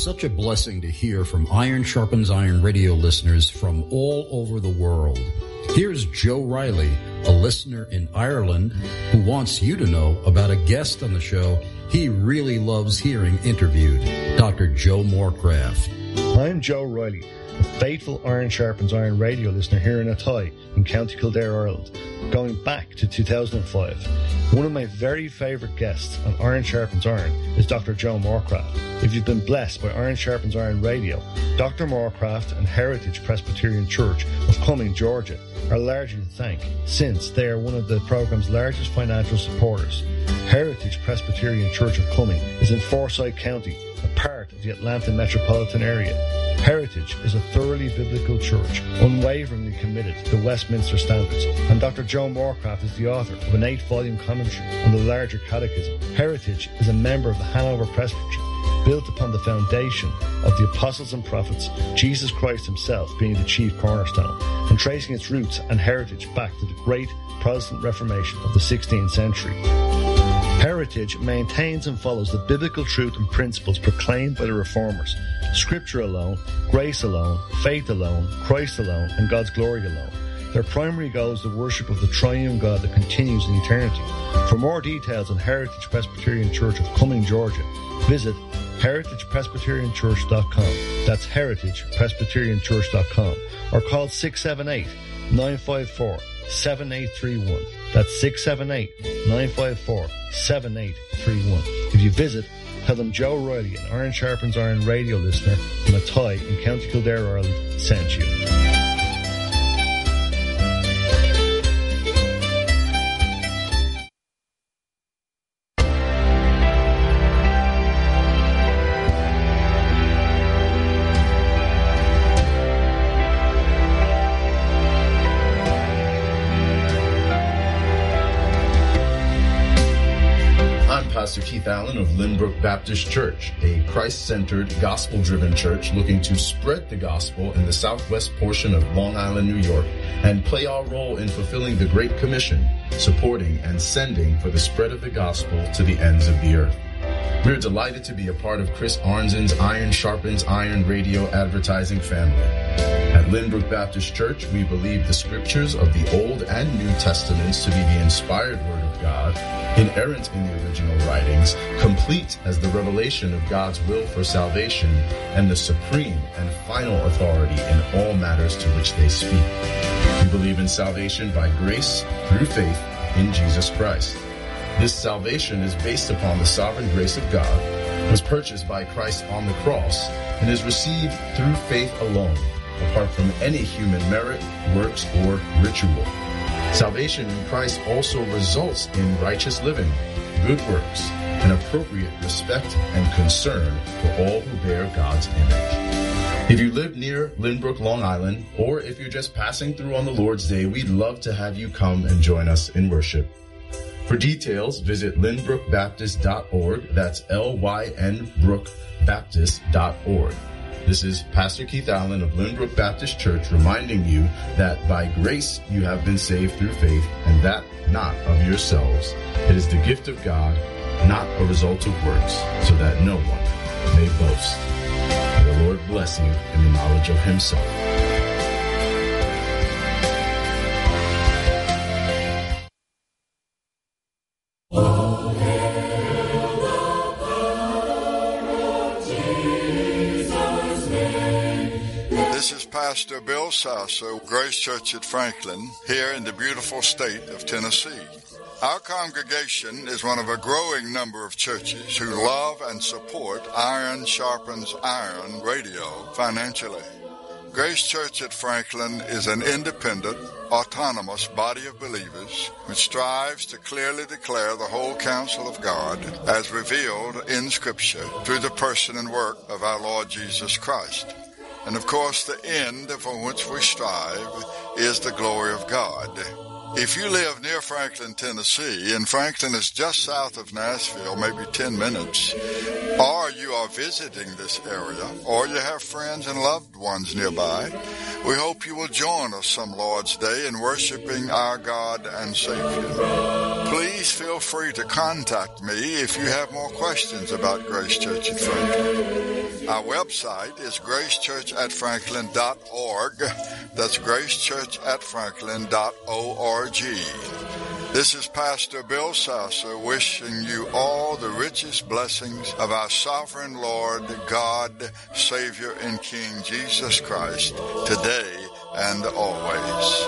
such a blessing to hear from Iron Sharpens Iron radio listeners from all over the world. Here's Joe Riley, a listener in Ireland, who wants you to know about a guest on the show he really loves hearing interviewed, Dr. Joe Morecraft. I'm Joe Riley, a faithful Iron Sharpens Iron radio listener here in Athy in County Kildare, Ireland, going back to 2005. One of my very favourite guests on Iron Sharpens Iron is Dr. Joe Morecraft. If you've been blessed by Iron Sharpens Iron radio, Dr. Morecraft and Heritage Presbyterian Church of Cumming, Georgia, are largely to thank, since they are one of the programme's largest financial supporters. Heritage Presbyterian Church of Cumming is in Forsyth County, a part of the Atlanta metropolitan area. Heritage is a thoroughly biblical church, unwaveringly committed to Westminster standards, and Dr. Joe Morecraft is the author of an 8-volume commentary on the larger catechism. Heritage is a member of the Hanover Presbytery, built upon the foundation of the apostles and prophets, Jesus Christ himself being the chief cornerstone, and tracing its roots and heritage back to the great Protestant Reformation of the 16th century. Heritage maintains and follows the biblical truth and principles proclaimed by the Reformers. Scripture alone, grace alone, faith alone, Christ alone, and God's glory alone. Their primary goal is the worship of the triune God that continues in eternity. For more details on Heritage Presbyterian Church of Cumming, Georgia, visit heritagepresbyterianchurch.com. That's heritagepresbyterianchurch.com. Or call 678-954-7831. That's 678-954-7831. If you visit, tell them Joe Riley, an Iron Sharpens Iron radio listener from Athy in County Kildare, Ireland, sent you. Pastor Keith Allen of Lynbrook Baptist Church, a Christ-centered, gospel-driven church looking to spread the gospel in the southwest portion of Long Island, New York, and play our role in fulfilling the Great Commission, supporting and sending for the spread of the gospel to the ends of the earth. We're delighted to be a part of Chris Arnzen's Iron Sharpens Iron radio advertising family. At Lynbrook Baptist Church, we believe the scriptures of the Old and New Testaments to be the inspired Word of God, inerrant in the original writings, complete as the revelation of God's will for salvation, and the supreme and final authority in all matters to which they speak. We believe in salvation by grace through faith in Jesus Christ. This salvation is based upon the sovereign grace of God, was purchased by Christ on the cross, and is received through faith alone, apart from any human merit, works, or ritual. Salvation in Christ also results in righteous living, good works, and appropriate respect and concern for all who bear God's image. If you live near Lynbrook, Long Island, or if you're just passing through on the Lord's Day, we'd love to have you come and join us in worship. For details, visit lynbrookbaptist.org. That's lynbrookbaptist.org. This is Pastor Keith Allen of Lynbrook Baptist Church reminding you that by grace you have been saved through faith, and that not of yourselves. It is the gift of God, not a result of works, so that no one may boast. May the Lord bless you in the knowledge of himself. This is Pastor Bill Sasso, Grace Church at Franklin, here in the beautiful state of Tennessee. Our congregation is one of a growing number of churches who love and support Iron Sharpens Iron radio financially. Grace Church at Franklin is an independent, autonomous body of believers which strives to clearly declare the whole counsel of God as revealed in Scripture through the person and work of our Lord Jesus Christ. And of course, the end for which we strive is the glory of God. If you live near Franklin, Tennessee, and Franklin is just south of Nashville, maybe 10 minutes, or you are visiting this area, or you have friends and loved ones nearby, We hope you will join us some Lord's Day in worshiping our God and Savior. Please feel free to contact me if you have more questions about Grace Church at Franklin. Our website is gracechurchatfranklin.org. That's gracechurchatfranklin.org. This is Pastor Bill Sasser wishing you all the richest blessings of our sovereign Lord, God, Savior, and King Jesus Christ, today and always.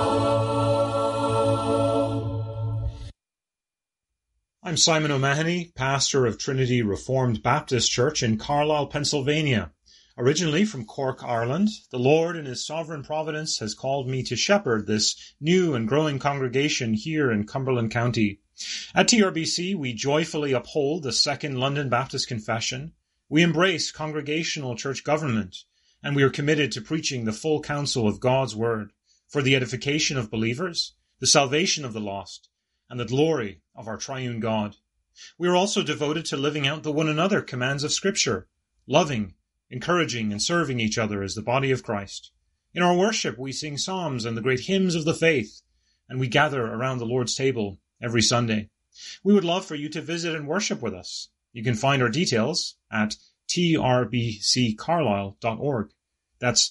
I'm Simon O'Mahony, pastor of Trinity Reformed Baptist Church in Carlisle, Pennsylvania. Originally from Cork, Ireland, the Lord in His sovereign providence has called me to shepherd this new and growing congregation here in Cumberland County. At TRBC, we joyfully uphold the Second London Baptist Confession. We embrace congregational church government, and we are committed to preaching the full counsel of God's Word for the edification of believers, the salvation of the lost, and the glory of our triune God. We are also devoted to living out the one another commands of Scripture, loving, encouraging, and serving each other as the body of Christ. In our worship, we sing psalms and the great hymns of the faith, and we gather around the Lord's table every Sunday. We would love for you to visit and worship with us. You can find our details at trbccarlisle.org. That's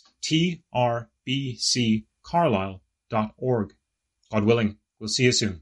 trbccarlisle.org. God willing, we'll see you soon.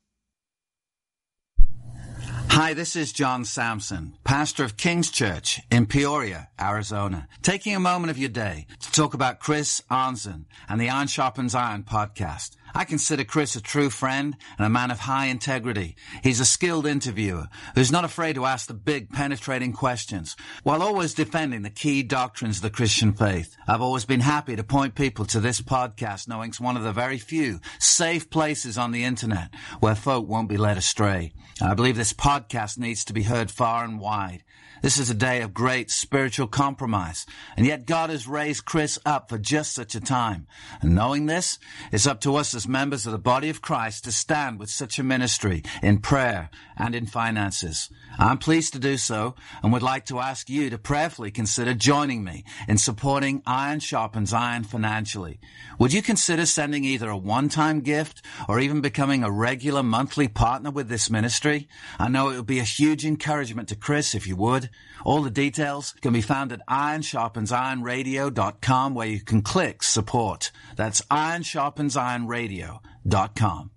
Hi, this is John Sampson, pastor of King's Church in Peoria, Arizona, taking a moment of your day to talk about Chris Arnzen and the Iron Sharpens Iron podcast. I consider Chris a true friend and a man of high integrity. He's a skilled interviewer who's not afraid to ask the big, penetrating questions while always defending the key doctrines of the Christian faith. I've always been happy to point people to this podcast, knowing it's one of the very few safe places on the internet where folk won't be led astray. I believe this podcast needs to be heard far and wide. This is a day of great spiritual compromise, and yet God has raised Chris up for just such a time. And knowing this, it's up to us as members of the body of Christ to stand with such a ministry in prayer and in finances. I'm pleased to do so and would like to ask you to prayerfully consider joining me in supporting Iron Sharpens Iron financially. Would you consider sending either a one-time gift or even becoming a regular monthly partner with this ministry? I know it would be a huge encouragement to Chris if you would. All the details can be found at ironsharpensironradio.com, where you can click support. That's ironsharpensironradio.com.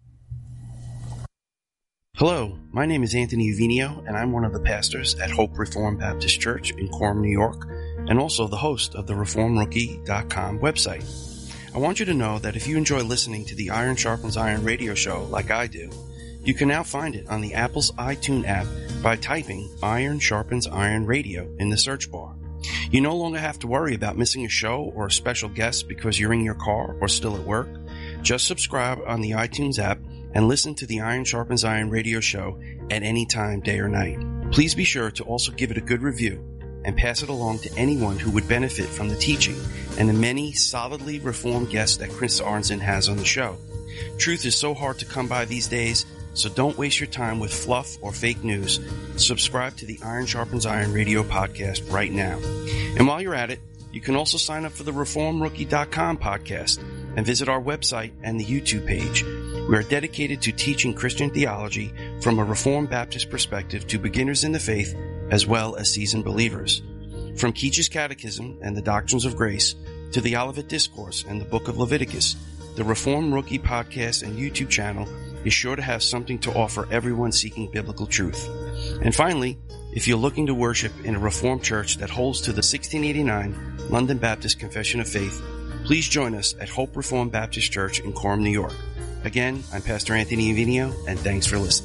Hello, my name is Anthony Uvinio, and I'm one of the pastors at Hope Reformed Baptist Church in Coram, New York, and also the host of the ReformRookie.com website. I want you to know that if you enjoy listening to the Iron Sharpens Iron radio show like I do, you can now find it on the Apple's iTunes app by typing Iron Sharpens Iron Radio in the search bar. You no longer have to worry about missing a show or a special guest because you're in your car or still at work. Just subscribe on the iTunes app and listen to the Iron Sharpens Iron radio show at any time, day or night. Please be sure to also give it a good review and pass it along to anyone who would benefit from the teaching and the many solidly reformed guests that Chris Arnzen has on the show. Truth is so hard to come by these days, so don't waste your time with fluff or fake news. Subscribe to the Iron Sharpens Iron radio podcast right now. And while you're at it, you can also sign up for the ReformRookie.com podcast and visit our website and the YouTube page. We are dedicated to teaching Christian theology from a Reformed Baptist perspective to beginners in the faith as well as seasoned believers. From Keach's Catechism and the Doctrines of Grace to the Olivet Discourse and the Book of Leviticus, the Reformed Rookie podcast and YouTube channel is sure to have something to offer everyone seeking biblical truth. And finally, if you're looking to worship in a Reformed church that holds to the 1689 London Baptist Confession of Faith, please join us at Hope Reformed Baptist Church in Coram, New York. Again, I'm Pastor Anthony Uvinio, and thanks for listening.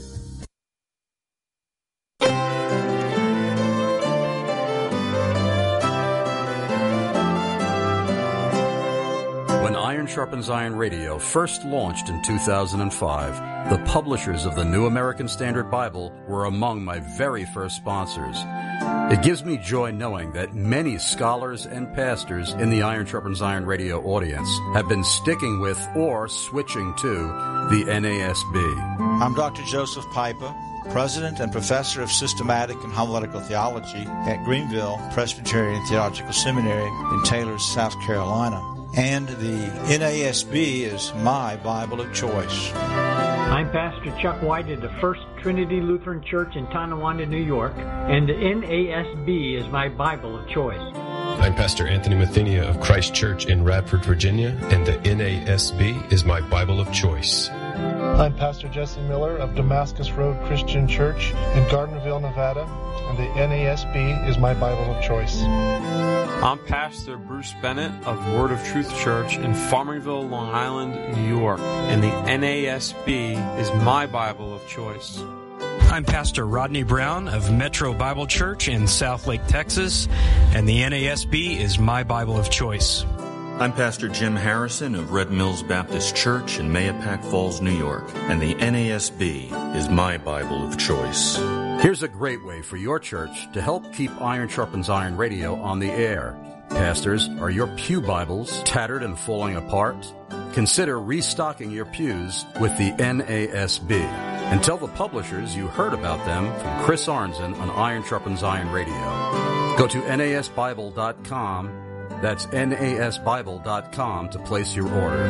When Iron Sharpens Iron Radio first launched in 2005, the publishers of the New American Standard Bible were among my very first sponsors. It gives me joy knowing that many scholars and pastors in the Iron Sharpens Iron Radio audience have been sticking with or switching to the NASB. I'm Dr. Joseph Piper, President and Professor of Systematic and Homiletical Theology at Greenville Presbyterian Theological Seminary in Taylor, South Carolina. and the NASB is my Bible of choice. I'm Pastor Chuck White of the First Trinity Lutheran Church in Tonawanda, New York, and the NASB is my Bible of choice. I'm Pastor Anthony Mathenia of Christ Church in Radford, Virginia, and the NASB is my Bible of choice. I'm Pastor Jesse Miller of Damascus Road Christian Church in Gardnerville, Nevada, and the NASB is my Bible of choice. I'm Pastor Bruce Bennett of Word of Truth Church in Farmingville, Long Island, New York, and the NASB is my Bible of choice. I'm Pastor Rodney Brown of Metro Bible Church in Southlake, Texas, and the NASB is my Bible of choice. I'm Pastor Jim Harrison of Red Mills Baptist Church in Mahopac Falls, New York, and the NASB is my Bible of choice. Here's a great way for your church to help keep Iron Sharpens Iron Radio on the air. Pastors, are your pew Bibles tattered and falling apart? Consider restocking your pews with the NASB. And tell the publishers you heard about them from Chris Arnzen on Iron Sharpens Iron Radio. Go to NASBible.com. That's NASBible.com to place your order.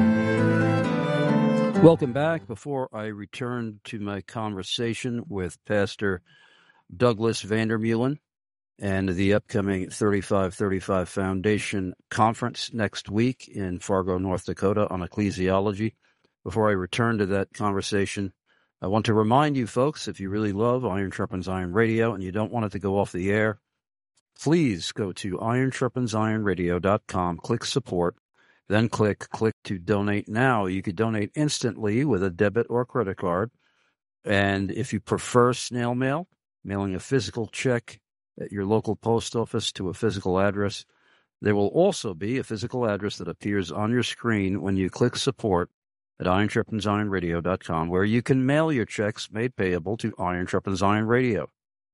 Welcome back. Before I return to my conversation with Pastor Douglas Vandermeulen and the upcoming 3535 Foundation Conference next week in Fargo, North Dakota on ecclesiology, before I return to that conversation, I want to remind you folks, if you really love Iron Sharpens Iron Radio and you don't want it to go off the air, please go to IronSharpensIronRadio.com, click support, then click to donate now. You could donate instantly with a debit or credit card. And if you prefer snail mail, mailing a physical check at your local post office to a physical address, there will also be a physical address that appears on your screen when you click support at IronSharpensIronRadio.com, where you can mail your checks made payable to Iron Sharpens Iron Radio.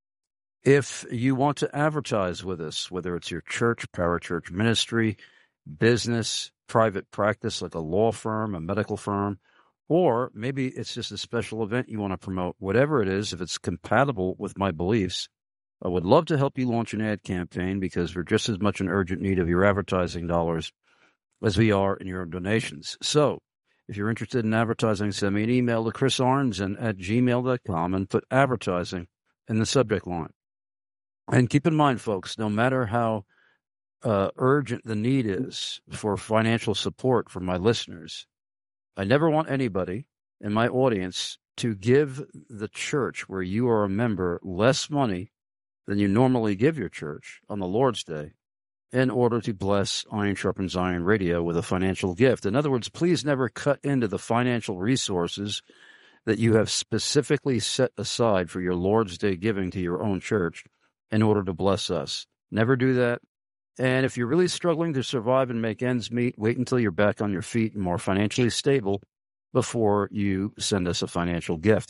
If you want to advertise with us, whether it's your church, parachurch ministry, business, private practice like a law firm, a medical firm, or maybe it's just a special event you want to promote, whatever it is, if it's compatible with my beliefs, I would love to help you launch an ad campaign because we're just as much in urgent need of your advertising dollars as we are in your donations. So if you're interested in advertising, send me an email to chrisarnzen@gmail.com and put advertising in the subject line. And keep in mind, folks, no matter how urgent the need is for financial support from my listeners, I never want anybody in my audience to give the church where you are a member less money than you normally give your church on the Lord's Day in order to bless Iron Sharpens Iron Radio with a financial gift. In other words, please never cut into the financial resources that you have specifically set aside for your Lord's Day giving to your own church in order to bless us. Never do that. And if you're really struggling to survive and make ends meet, wait until you're back on your feet and more financially stable before you send us a financial gift.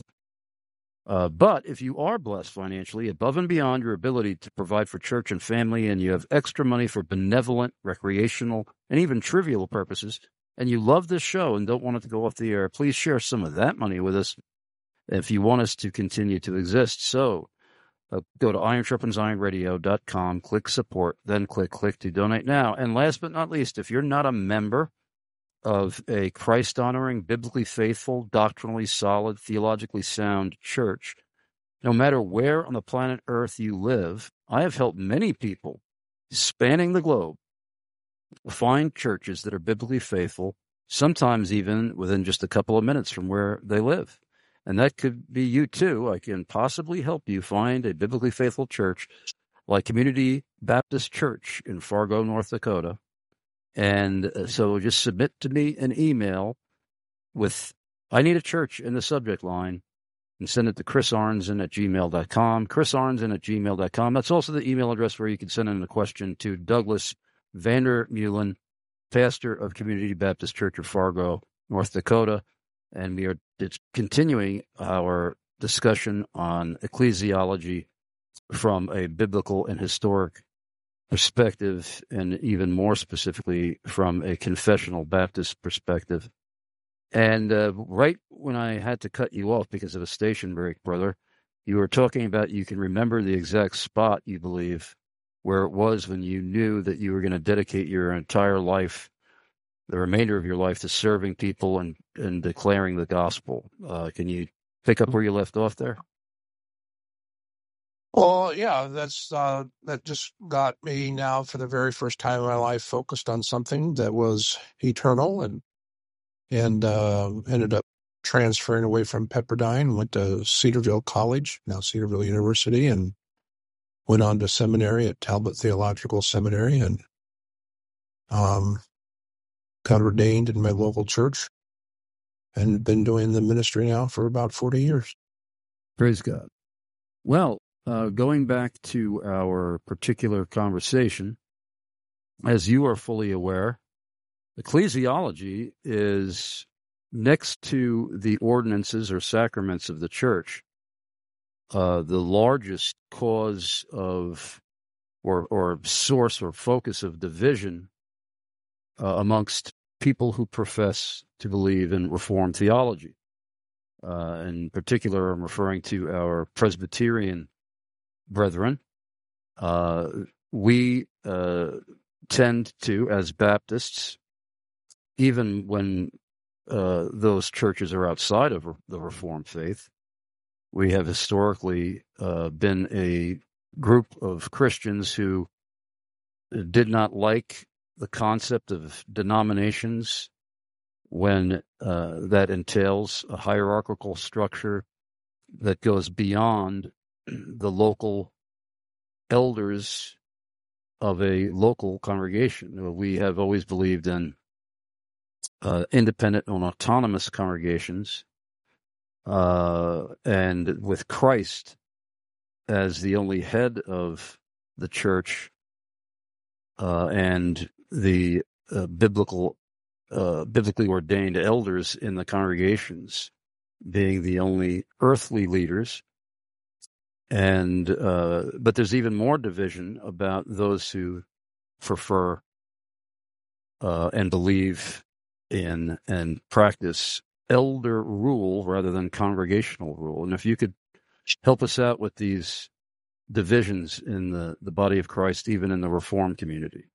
But if you are blessed financially above and beyond your ability to provide for church and family, and you have extra money for benevolent, recreational, and even trivial purposes, and you love this show and don't want it to go off the air, please share some of that money with us if you want us to continue to exist. So go to IronSharpensIronRadio.com, click support, then click to donate now. And last but not least, if you're not a member of a Christ-honoring, biblically faithful, doctrinally solid, theologically sound church, no matter where on the planet Earth you live, I have helped many people spanning the globe find churches that are biblically faithful, sometimes even within just a couple of minutes from where they live. And that could be you too. I can possibly help you find a biblically faithful church like Community Baptist Church in Fargo, North Dakota. And so just submit to me an email with, I need a church in the subject line, and send it to chrisarnzen@gmail.com, chrisarnzen@gmail.com. That's also the email address where you can send in a question to Douglas Vandermeulen, pastor of Community Baptist Church of Fargo, North Dakota. And we are continuing our discussion on ecclesiology from a biblical and historic perspective, and even more specifically from a confessional Baptist perspective. And right when I had to cut you off because of a station break, brother, you were talking about you can remember the exact spot, you believe, where it was when you knew that you were going to dedicate your entire life the remainder of your life to serving people and declaring the gospel. Can you pick up where you left off there? Well, yeah, that just got me now for the very first time in my life focused on something that was eternal, and ended up transferring away from Pepperdine, went to Cedarville College, now Cedarville University, and went on to seminary at Talbot Theological Seminary, and got ordained in my local church, and been doing the ministry now for about 40 years. Praise God. Well, going back to our particular conversation, as you are fully aware, ecclesiology is next to the ordinances or sacraments of the church, the largest cause of or source or focus of division amongst people who profess to believe in Reformed theology. In particular, I'm referring to our Presbyterian brethren. We tend to, as Baptists, even when those churches are outside of the Reformed faith, we have historically been a group of Christians who did not like the concept of denominations when that entails a hierarchical structure that goes beyond the local elders of a local congregation. We have always believed in independent and autonomous congregations, and with Christ as the only head of the church, and the biblically ordained elders in the congregations being the only earthly leaders. And but there's even more division about those who prefer and believe in and practice elder rule rather than congregational rule. And if you could help us out with these divisions in the body of Christ, even in the Reformed community.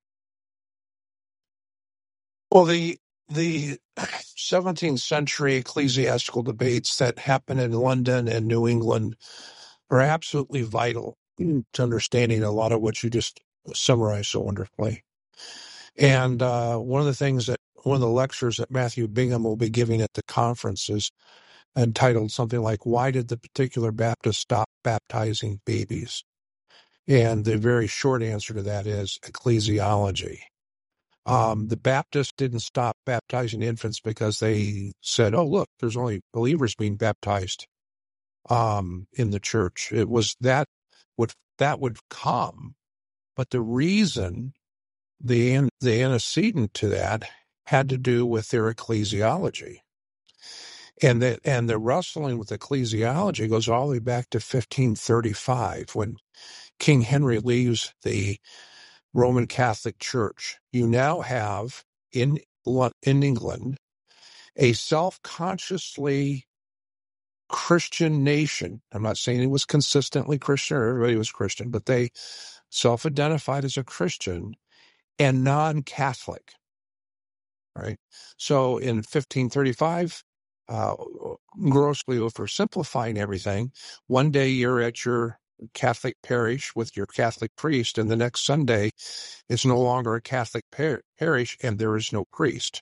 Well, the 17th century ecclesiastical debates that happen in London and New England are absolutely vital to understanding a lot of what you just summarized so wonderfully. And one of the lectures that Matthew Bingham will be giving at the conference is entitled something like, "Why did the particular Baptist stop baptizing babies?" And the very short answer to that is ecclesiology. The Baptists didn't stop baptizing infants because they said, "Oh, look, there's only believers being baptized in the church." It was that would come, but the reason, the antecedent to that, had to do with their ecclesiology, and the wrestling with ecclesiology goes all the way back to 1535 when King Henry leaves the Roman Catholic Church. You now have in England a self-consciously Christian nation. I'm not saying it was consistently Christian or everybody was Christian, but they self-identified as a Christian and non-Catholic. Right? So in 1535, grossly oversimplifying everything, one day you're at your Catholic parish with your Catholic priest, and the next Sunday it's no longer a Catholic parish and there is no priest.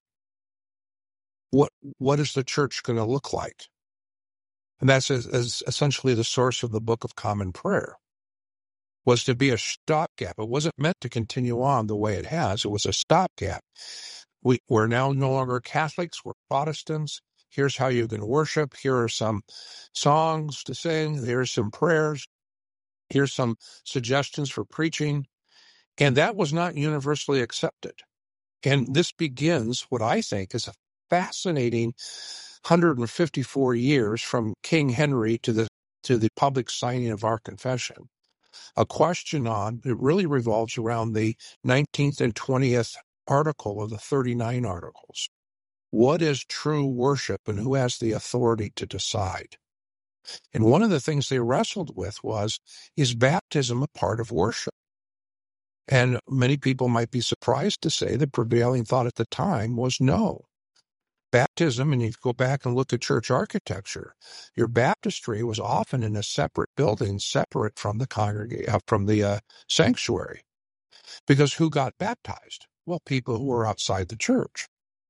What is the church going to look like? And that's essentially the source of the Book of Common Prayer, was to be a stopgap. It wasn't meant to continue on the way it has. It was a stopgap. We're now no longer Catholics. We're Protestants. Here's how you can worship. Here are some songs to sing. Here's some prayers. Here's some suggestions for preaching. And that was not universally accepted. And this begins what I think is a fascinating 154 years from King Henry to the public signing of our confession. A question it really revolves around the 19th and 20th article of the 39 articles. What is true worship and who has the authority to decide? And one of the things they wrestled with was, is baptism a part of worship? And many people might be surprised to say the prevailing thought at the time was no. Baptism, and you go back and look at church architecture, your baptistry was often in a separate building, separate from the sanctuary. Because who got baptized? Well, people who were outside the church.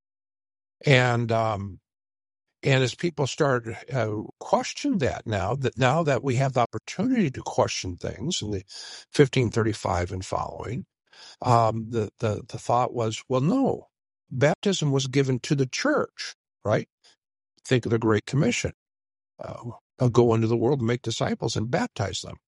And as people start question that now that we have the opportunity to question things in the 1535 and following, the thought was, well, no, baptism was given to the church, right? Think of the Great Commission. Go into the world and make disciples and baptize them.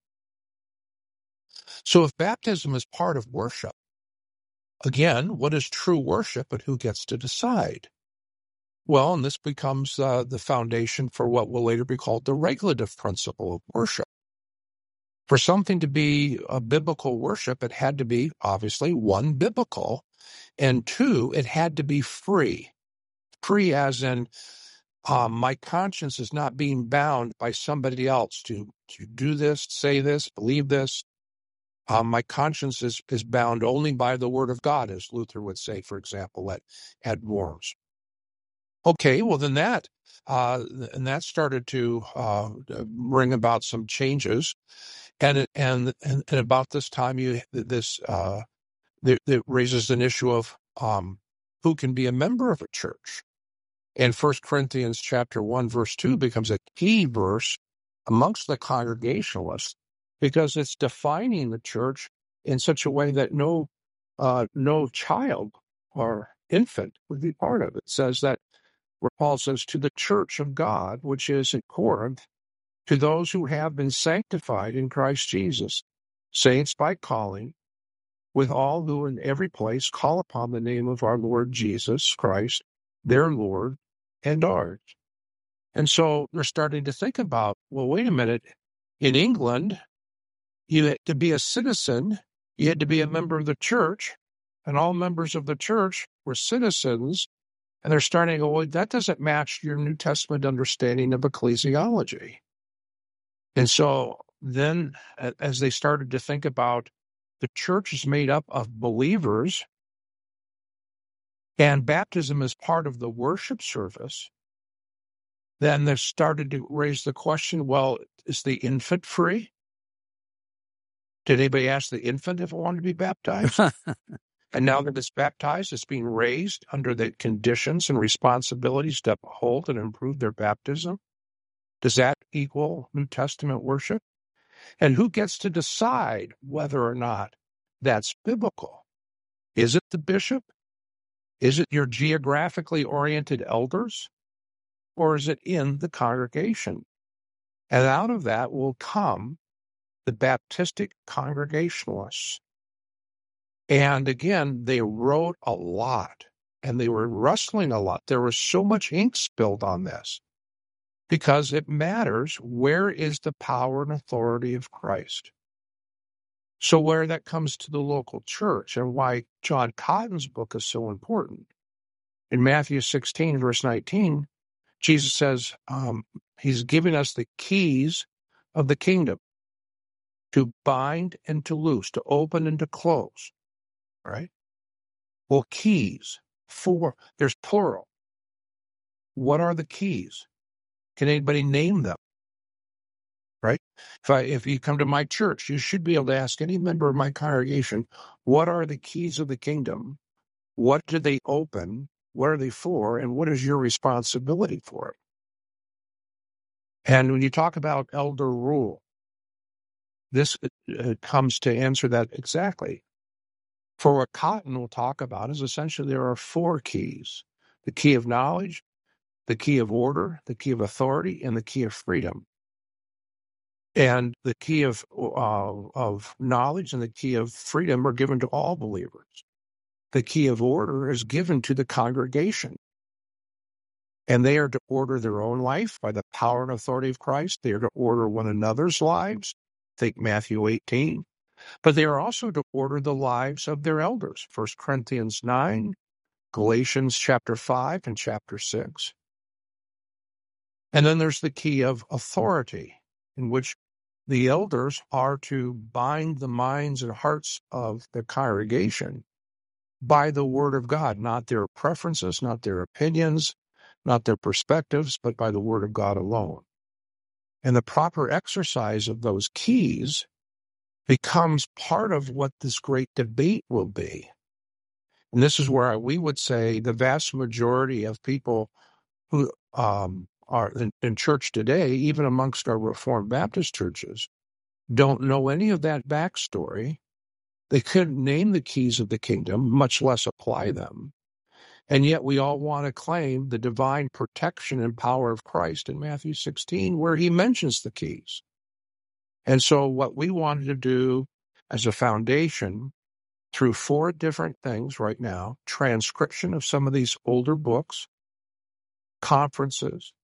So if baptism is part of worship, again, what is true worship and who gets to decide? Well, and this becomes the foundation for what will later be called the regulative principle of worship. For something to be a biblical worship, it had to be, obviously, one, biblical, and two, it had to be free. Free as in my conscience is not being bound by somebody else to do this, say this, believe this. My conscience is bound only by the Word of God, as Luther would say, for example, at Worms. Okay, well then that started to bring about some changes, and about this time that raises an issue of who can be a member of a church. And 1 Corinthians chapter 1 verse 2 becomes a key verse amongst the Congregationalists because it's defining the church in such a way that no child or infant would be part of it. It says that, where Paul says, to the church of God, which is at Corinth, to those who have been sanctified in Christ Jesus, saints by calling, with all who in every place call upon the name of our Lord Jesus Christ, their Lord and ours. And so they're starting to think about, well, wait a minute, in England, you had to be a citizen, you had to be a member of the church, and all members of the church were citizens. And they're starting to go, well, that doesn't match your New Testament understanding of ecclesiology. And so then, as they started to think about the church is made up of believers, and baptism is part of the worship service, then they started to raise the question, well, is the infant free? Did anybody ask the infant if it wanted to be baptized? And now that it's baptized, it's being raised under the conditions and responsibilities to uphold and improve their baptism. Does that equal New Testament worship? And who gets to decide whether or not that's biblical? Is it the bishop? Is it your geographically oriented elders? Or is it in the congregation? And out of that will come the Baptistic Congregationalists. And again, they wrote a lot, and they were wrestling a lot. There was so much ink spilled on this because it matters, where is the power and authority of Christ? So where that comes to the local church, and why John Cotton's book is so important. In Matthew 16, verse 19, Jesus says he's giving us the keys of the kingdom to bind and to loose, to open and to close. Right? Well, keys, there's plural. What are the keys? Can anybody name them? Right? If you come to my church, you should be able to ask any member of my congregation, what are the keys of the kingdom? What do they open? What are they for? And what is your responsibility for it? And when you talk about elder rule, this comes to answer that exactly. For what Cotton will talk about is essentially there are four keys: the key of knowledge, the key of order, the key of authority, and the key of freedom. And the key of knowledge and the key of freedom are given to all believers. The key of order is given to the congregation. And they are to order their own life by the power and authority of Christ. They are to order one another's lives. Think Matthew 18. But they are also to order the lives of their elders. 1 Corinthians 9, Galatians chapter 5 and chapter 6. And then there's the key of authority, in which the elders are to bind the minds and hearts of the congregation by the Word of God, not their preferences, not their opinions, not their perspectives, but by the Word of God alone. And the proper exercise of those keys becomes part of what this great debate will be. And this is where we would say the vast majority of people who are in church today, even amongst our Reformed Baptist churches, don't know any of that backstory. They couldn't name the keys of the kingdom, much less apply them. And yet we all want to claim the divine protection and power of Christ in Matthew 16, where he mentions the keys. And so what we wanted to do as a foundation through 4 different things right now: transcription of some of these older books, conferences,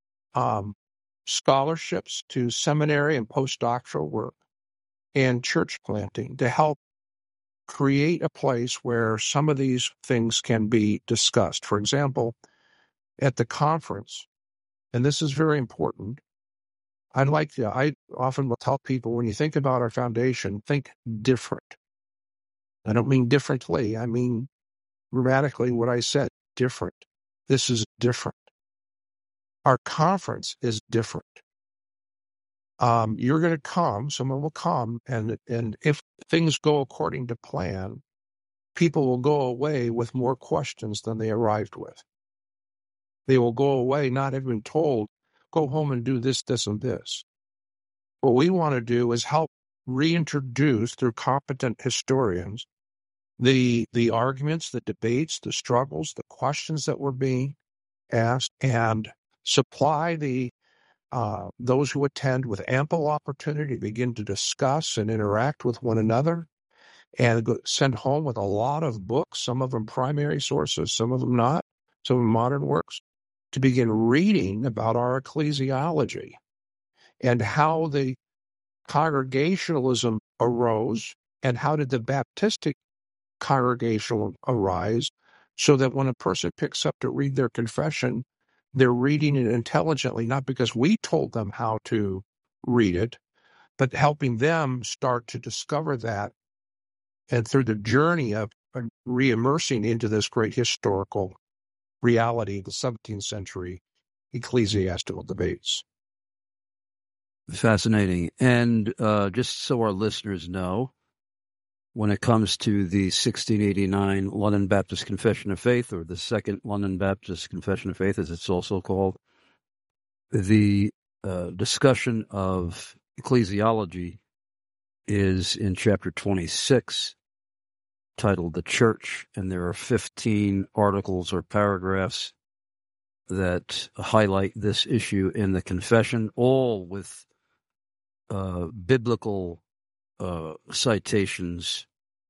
scholarships to seminary and postdoctoral work, and church planting to help create a place where some of these things can be discussed. For example, at the conference, and this is very important, I often will tell people, when you think about our foundation, think different. I don't mean differently. I mean grammatically what I said, different. This is different. Our conference is different. You're going to come, someone will come, and if things go according to plan, people will go away with more questions than they arrived with. They will go away not having told, go home and do this, this, and this. What we want to do is help reintroduce, through competent historians, the arguments, the debates, the struggles, the questions that were being asked, and supply those who attend with ample opportunity to begin to discuss and interact with one another, and send home with a lot of books, some of them primary sources, some of them not, some of them modern works, to begin reading about our ecclesiology and how the congregationalism arose and how did the Baptistic congregational arise, so that when a person picks up to read their confession, they're reading it intelligently, not because we told them how to read it, but helping them start to discover that, and through the journey of re-immersing into this great historical reality of the 17th century ecclesiastical debates. Fascinating. And just so our listeners know, when it comes to the 1689 London Baptist Confession of Faith, or the Second London Baptist Confession of Faith, as it's also called, the discussion of ecclesiology is in chapter 26, titled The Church, and there are 15 articles or paragraphs that highlight this issue in the confession, all with biblical citations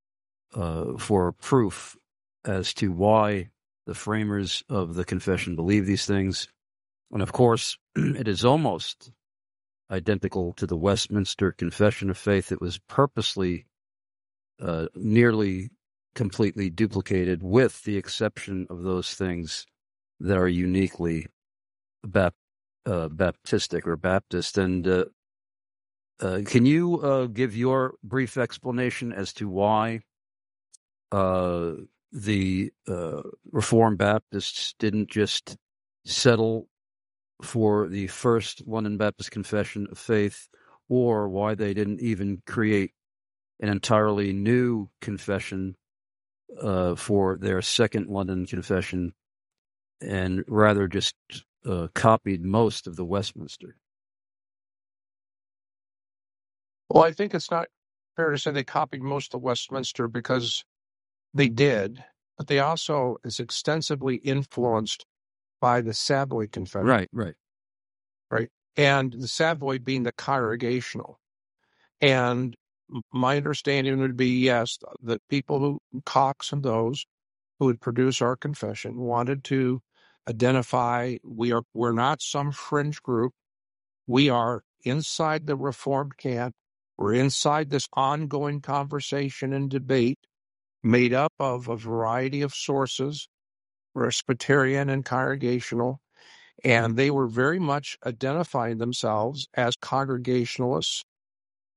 for proof as to why the framers of the confession believe these things. And of course, it is almost identical to the Westminster Confession of Faith. It was purposely nearly completely duplicated, with the exception of those things that are uniquely Baptistic or Baptist. And can you give your brief explanation as to why the Reformed Baptists didn't just settle for the first London Baptist Confession of Faith, or why they didn't even create an entirely new confession for their second London Confession, and rather just copied most of the Westminster? Well, I think it's not fair to say they copied most of Westminster, because they did, but they also is extensively influenced by the Savoy Confession. Right. And the Savoy being the congregational. And my understanding would be, yes, that people who, Cox and those who would produce our confession, wanted to identify we're not some fringe group. We are inside the Reformed camp. We're inside this ongoing conversation and debate made up of a variety of sources, Presbyterian and congregational, and they were very much identifying themselves as Congregationalists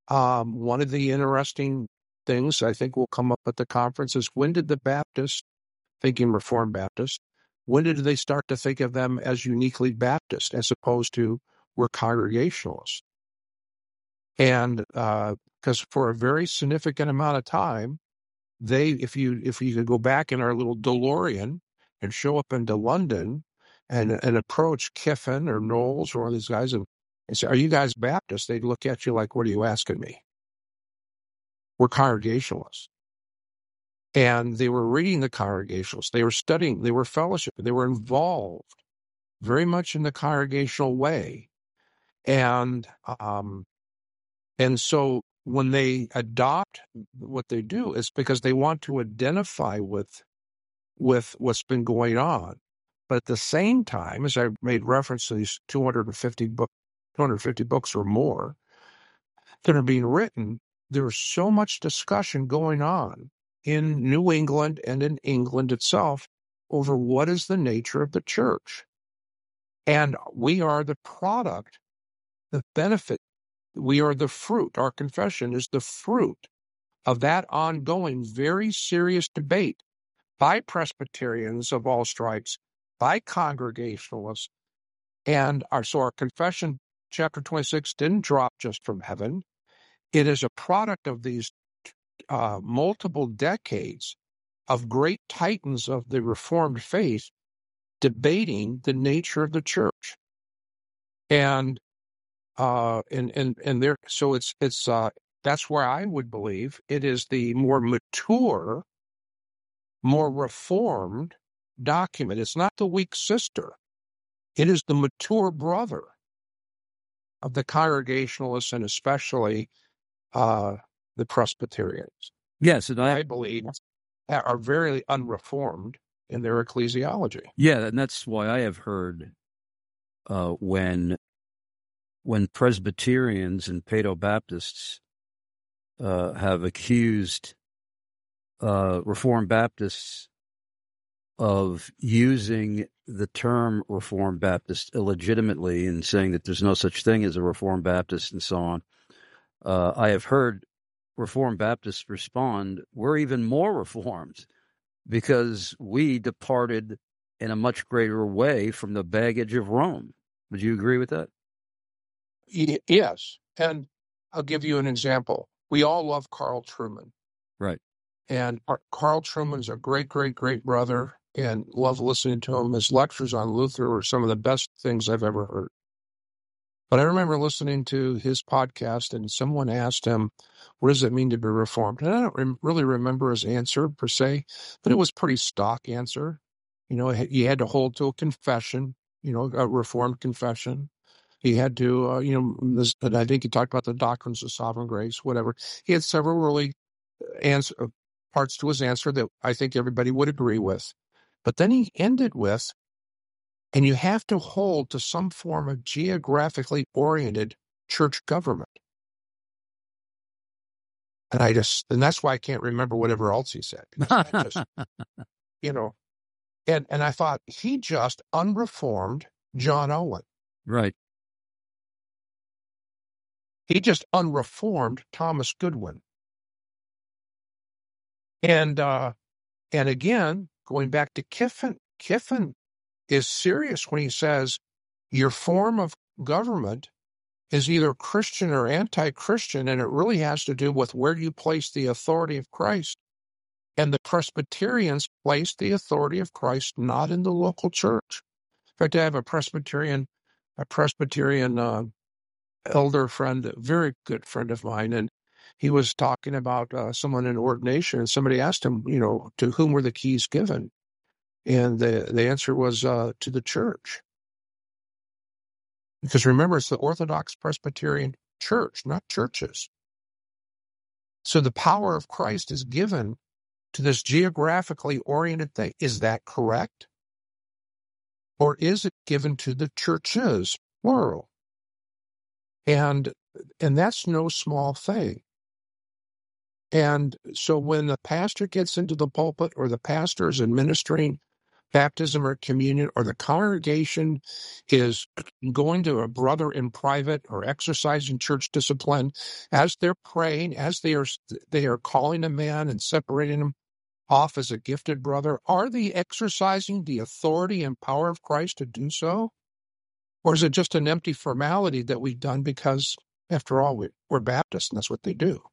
One of the interesting things I think will come up at the conference is, when did the Baptists, thinking Reformed Baptists, when did they start to think of them as uniquely Baptist as opposed to we're Congregationalists? And because for a very significant amount of time, if you could go back in our little DeLorean and show up into London and approach Kiffin or Knowles or one of these guys and say, "Are you guys Baptists?" They'd look at you like, "What are you asking me?" We're Congregationalists. And they were reading the Congregationalists. They were studying. They were fellowship. They were involved very much in the congregational way. And so when they adopt what they do, it's because they want to identify with what's been going on. But at the same time, as I made reference to these 250 books or more that are being written, there's so much discussion going on in New England and in England itself over what is the nature of the church. And we are the product, the benefit. We are the fruit. Our confession is the fruit of that ongoing, very serious debate by Presbyterians of all stripes, by Congregationalists. And our confession, chapter 26, didn't drop just from heaven. It is a product of these multiple decades of great titans of the Reformed faith debating the nature of the church. And there, so it's that's where I would believe it is the more mature, more reformed document. It's not the weak sister. It is the mature brother of the Congregationalists and especially the Presbyterians. Yes, and I believe are very unreformed in their ecclesiology. Yeah, and that's why I have heard when Presbyterians and Paedo-Baptists have accused Reformed Baptists of using the term Reformed Baptist illegitimately and saying that there's no such thing as a Reformed Baptist and so on. I have heard Reformed Baptists respond, we're even more Reformed because we departed in a much greater way from the baggage of Rome. Would you agree with that? Yes. And I'll give you an example. We all love Carl Trueman. Right. And Carl Trueman is a great, great, great brother and love listening to him. His lectures on Luther were some of the best things I've ever heard. But I remember listening to his podcast and someone asked him, what does it mean to be Reformed? And I don't really remember his answer per se, but it was a pretty stock answer. You know, he had to hold to a confession, a Reformed confession. He had to, I think he talked about the doctrines of sovereign grace, whatever. He had several really parts to his answer that I think everybody would agree with. But then he ended with, and you have to hold to some form of geographically oriented church government. And that's why I can't remember whatever else he said. And I thought he just unreformed John Owen. Right. He just unreformed Thomas Goodwin. And again, going back to Kiffin is serious when he says your form of government is either Christian or anti-Christian, and it really has to do with where you place the authority of Christ. And the Presbyterians place the authority of Christ not in the local church. In fact, I have a Presbyterian elder friend, a very good friend of mine, and he was talking about someone in ordination, and somebody asked him, to whom were the keys given? And the answer was to the church. Because remember, it's the Orthodox Presbyterian Church, not churches. So the power of Christ is given to this geographically oriented thing. Is that correct? Or is it given to the churches, plural? And that's no small thing. And so when the pastor gets into the pulpit or the pastor is administering baptism or communion, or the congregation is going to a brother in private or exercising church discipline, as they're praying, as they are calling a man and separating him off as a gifted brother, are they exercising the authority and power of Christ to do so? Or is it just an empty formality that we've done because, after all, we're Baptists and that's what they do?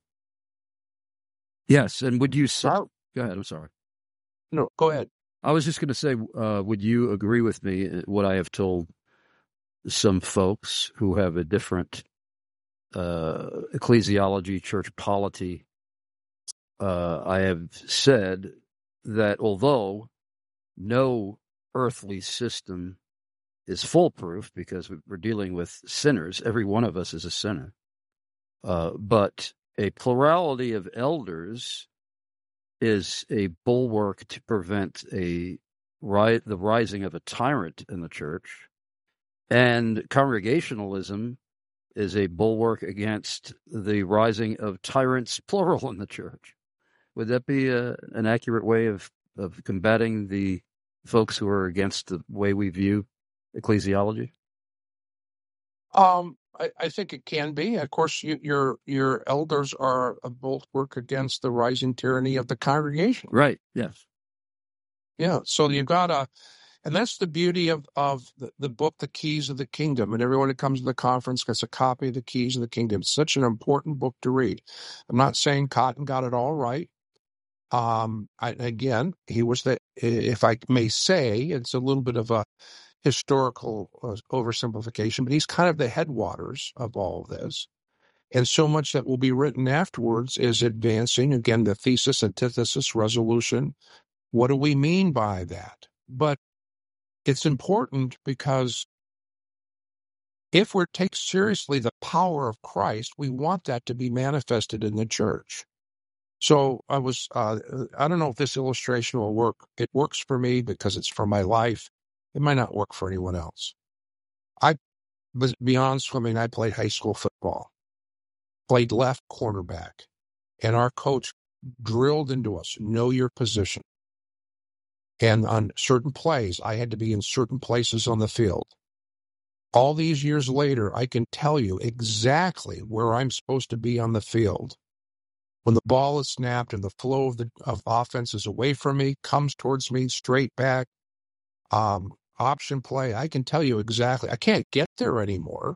Yes, and would you say... Go ahead, I'm sorry. No, go ahead. I was just going to say, would you agree with me what I have told some folks who have a different ecclesiology, church polity? I have said that although no earthly system is foolproof, because we're dealing with sinners, every one of us is a sinner, but a plurality of elders is a bulwark to prevent the rising of a tyrant in the church, and congregationalism is a bulwark against the rising of tyrants, plural, in the church. Would that be an accurate way of combating the folks who are against the way we view ecclesiology? I think it can be. Of course, your elders are a bulwark against the rising tyranny of the congregation. Right. Yes. Yeah. So you've got and that's the beauty of the book, The Keys of the Kingdom. And everyone that comes to the conference gets a copy of The Keys of the Kingdom. It's such an important book to read. I'm not saying Cotton got it all right. Again, he was if I may say, it's a little bit of a historical oversimplification, but he's kind of the headwaters of all of this. And so much that will be written afterwards is advancing, again, the thesis, antithesis, resolution. What do we mean by that? But it's important because if we take seriously the power of Christ, we want that to be manifested in the church. So I don't know if this illustration will work. It works for me because it's from my life. It might not work for anyone else. Beyond swimming, I played high school football, played left cornerback, and our coach drilled into us, know your position. And on certain plays, I had to be in certain places on the field. All these years later, I can tell you exactly where I'm supposed to be on the field. When the ball is snapped and the flow of offense is away from me, comes towards me, straight back, option play, I can tell you exactly. I can't get there anymore.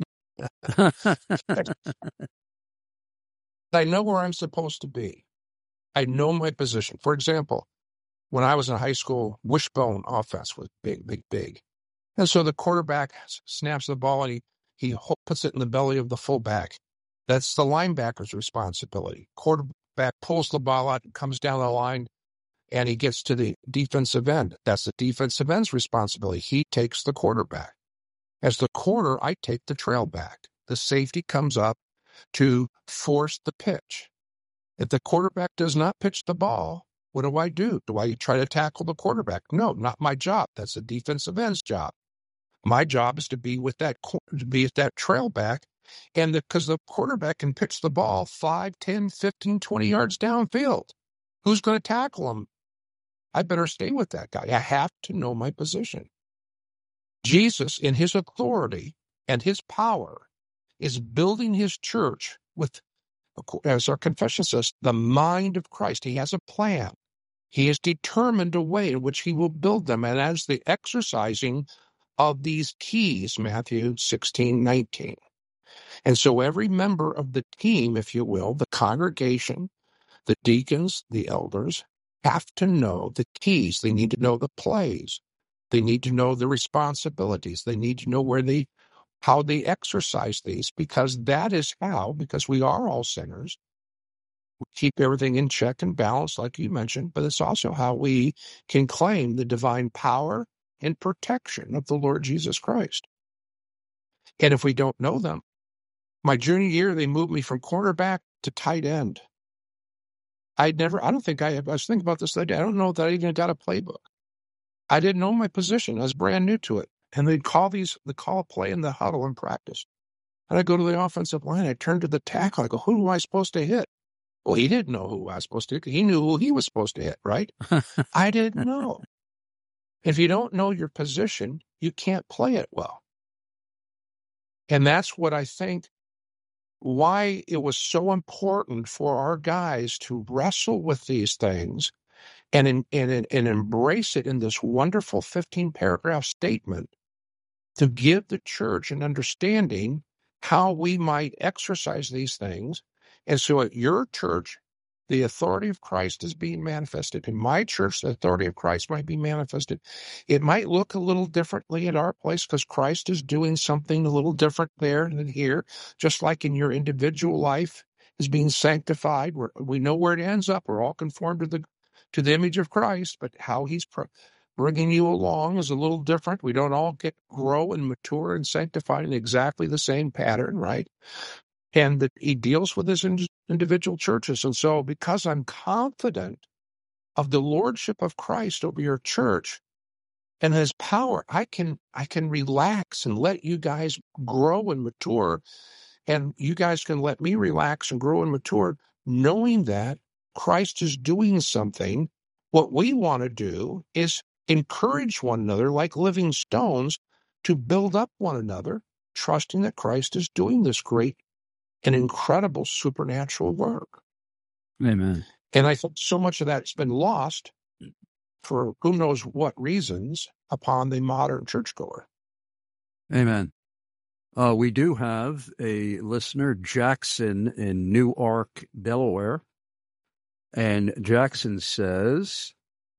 I know where I'm supposed to be. I know my position. For example, when I was in high school, wishbone offense was big, big, big. And so the quarterback snaps the ball and he puts it in the belly of the fullback. That's the linebacker's responsibility. Quarterback pulls the ball out and comes down the line, and he gets to the defensive end. That's the defensive end's responsibility. He takes the quarterback. As the corner, I take the trail back. The safety comes up to force the pitch. If the quarterback does not pitch the ball, what do? Do I try to tackle the quarterback? No, not my job. That's the defensive end's job. My job is to be with that trail back, and because the quarterback can pitch the ball 5, 10, 15, 20 yards downfield. Who's going to tackle him? I better stay with that guy. I have to know my position. Jesus, in his authority and his power, is building his church with, as our confession says, the mind of Christ. He has a plan. He has determined a way in which he will build them. And as the exercising of these keys, Matthew 16:19. And so every member of the team, if you will, the congregation, the deacons, the elders, have to know the keys. They need to know the plays. They need to know the responsibilities. They need to know how they exercise these, because that is how, because we are all sinners, we keep everything in check and balance, like you mentioned, but it's also how we can claim the divine power and protection of the Lord Jesus Christ. And if we don't know them, my junior year, they moved me from cornerback to tight end. I was thinking about this the other day. I don't know that I even got a playbook. I didn't know my position. I was brand new to it. And they'd call a play in the huddle in practice. And I go to the offensive line. I turn to the tackle. I go, who am I supposed to hit? Well, he didn't know who I was supposed to hit. He knew who he was supposed to hit, right? I didn't know. If you don't know your position, you can't play it well. And that's what I think why it was so important for our guys to wrestle with these things and embrace it in this wonderful 15-paragraph statement to give the church an understanding how we might exercise these things. And so at your church, the authority of Christ is being manifested. In my church, the authority of Christ might be manifested. It might look a little differently at our place because Christ is doing something a little different there than here, just like in your individual life is being sanctified. We know where it ends up. We're all conformed to the image of Christ, but how he's bringing you along is a little different. We don't all grow and mature and sanctified in exactly the same pattern, right? And that he deals with his individual churches. And so because I'm confident of the lordship of Christ over your church and his power, I can relax and let you guys grow and mature. And you guys can let me relax and grow and mature, knowing that Christ is doing something. What we want to do is encourage one another like living stones to build up one another, trusting that Christ is doing this great and incredible supernatural work. Amen. And I think so much of that's been lost for who knows what reasons upon the modern churchgoer. Amen. We do have a listener, Jackson, in Newark, Delaware. And Jackson says,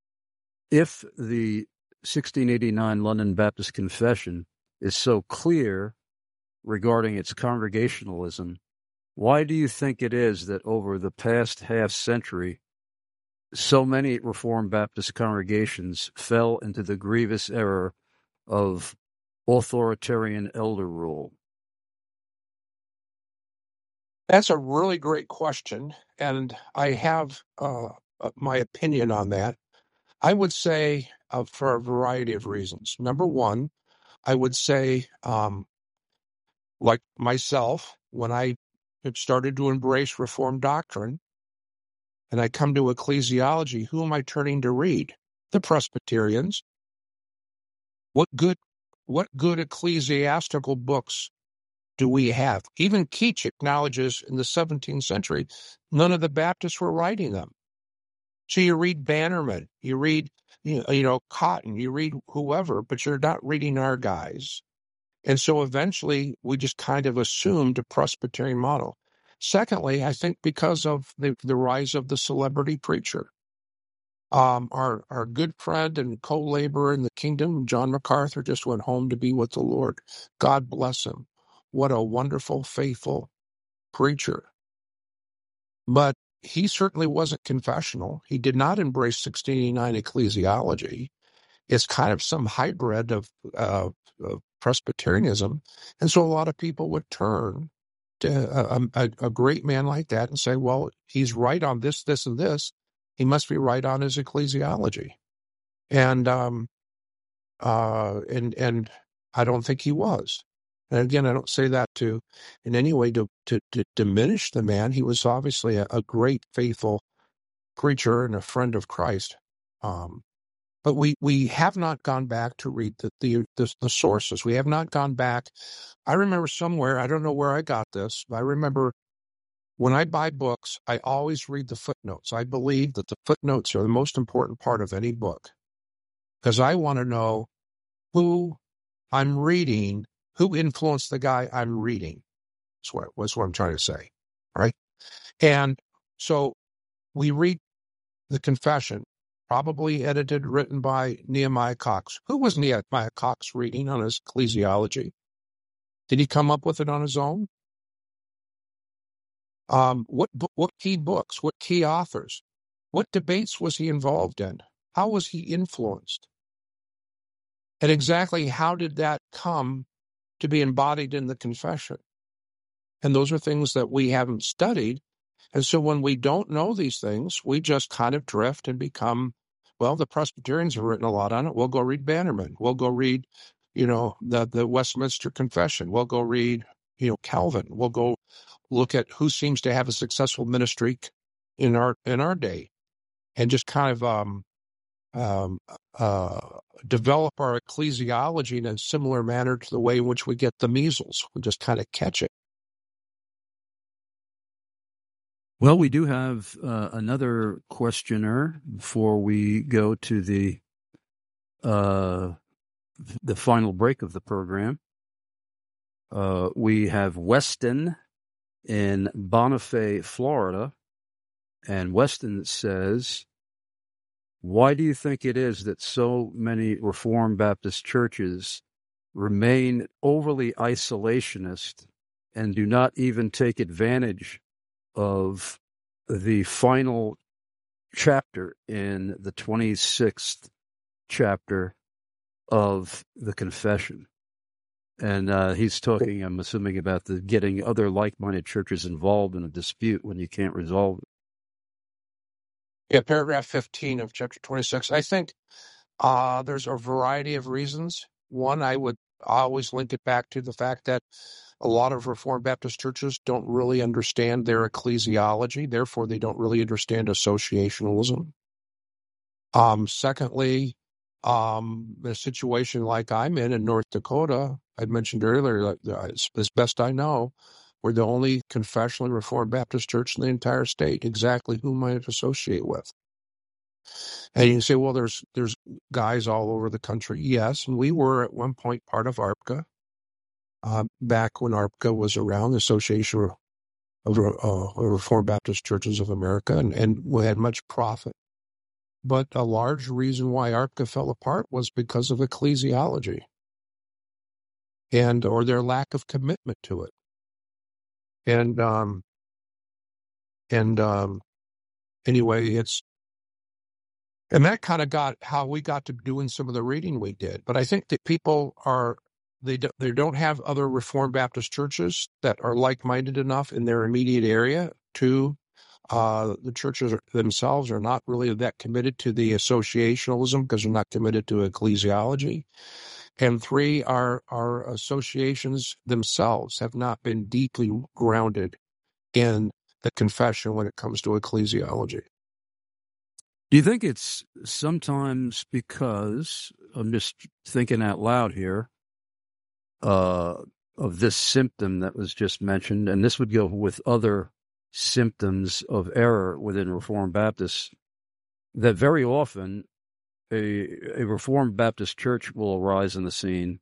if the 1689 London Baptist Confession is so clear regarding its congregationalism, why do you think it is that over the past half century, so many Reformed Baptist congregations fell into the grievous error of authoritarian elder rule? That's a really great question, and I have my opinion on that. I would say for a variety of reasons. Number one, I would say, like myself, when I have started to embrace Reformed doctrine, and I come to ecclesiology, who am I turning to read? The Presbyterians. What good ecclesiastical books do we have? Even Keach acknowledges in the 17th century, none of the Baptists were writing them. So you read Bannerman, you read, Cotton, you read whoever, but you're not reading our guys. And so eventually we just kind of assumed a Presbyterian model. Secondly, I think because of the rise of the celebrity preacher, our good friend and co-laborer in the kingdom, John MacArthur, just went home to be with the Lord. God bless him. What a wonderful, faithful preacher. But he certainly wasn't confessional. He did not embrace 1689 ecclesiology. It's kind of some hybrid of Presbyterianism. And so a lot of people would turn to a great man like that and say, well, he's right on this, this, and this. He must be right on his ecclesiology. And I don't think he was. And again, I don't say that to in any way to diminish the man. He was obviously a great, faithful preacher and a friend of Christ. But we have not gone back to read the sources. We have not gone back. I remember somewhere, I don't know where I got this, but I remember when I buy books, I always read the footnotes. I believe that the footnotes are the most important part of any book because I want to know who I'm reading, who influenced the guy I'm reading. That's what I'm trying to say, right? And so we read the confession, probably edited, written by Nehemiah Cox. Who was Nehemiah Cox reading on his ecclesiology? Did he come up with it on his own? What key books? What key authors? What debates was he involved in? How was he influenced? And exactly how did that come to be embodied in the confession? And those are things that we haven't studied. And so when we don't know these things, we just kind of drift and become, well, the Presbyterians have written a lot on it. We'll go read Bannerman. We'll go read, the Westminster Confession. We'll go read, Calvin. We'll go look at who seems to have a successful ministry in our day, and just kind of develop our ecclesiology in a similar manner to the way in which we get the measles. We just kind of catch it. Well, we do have another questioner before we go to the final break of the program. We have Weston in Bonifay, Florida, and Weston says, why do you think it is that so many Reformed Baptist churches remain overly isolationist and do not even take advantage of the final chapter in the 26th chapter of the Confession? And he's talking, I'm assuming, about the getting other like-minded churches involved in a dispute when you can't resolve it. Yeah, paragraph 15 of chapter 26. I think there's a variety of reasons. One, I would always link it back to the fact that a lot of Reformed Baptist churches don't really understand their ecclesiology. Therefore, they don't really understand associationalism. Secondly, the situation like I'm in North Dakota, I mentioned earlier, as best I know, we're the only confessionally Reformed Baptist church in the entire state. Exactly who might associate with. And you can say, well, there's guys all over the country. Yes, and we were at one point part of ARPCA, back when ARPCA was around, the Association of Reformed Baptist Churches of America, and we had much profit. But a large reason why ARPCA fell apart was because of ecclesiology or their lack of commitment to it. Anyway, and that kind of got how we got to doing some of the reading we did. But I think that people they don't have other Reformed Baptist churches that are like-minded enough in their immediate area. Two, the churches themselves are not really that committed to the associationalism because they're not committed to ecclesiology. And three, our associations themselves have not been deeply grounded in the confession when it comes to ecclesiology. Do you think it's sometimes because, I'm just thinking out loud here, of this symptom that was just mentioned, and this would go with other symptoms of error within Reformed Baptists, that very often a Reformed Baptist church will arise in the scene,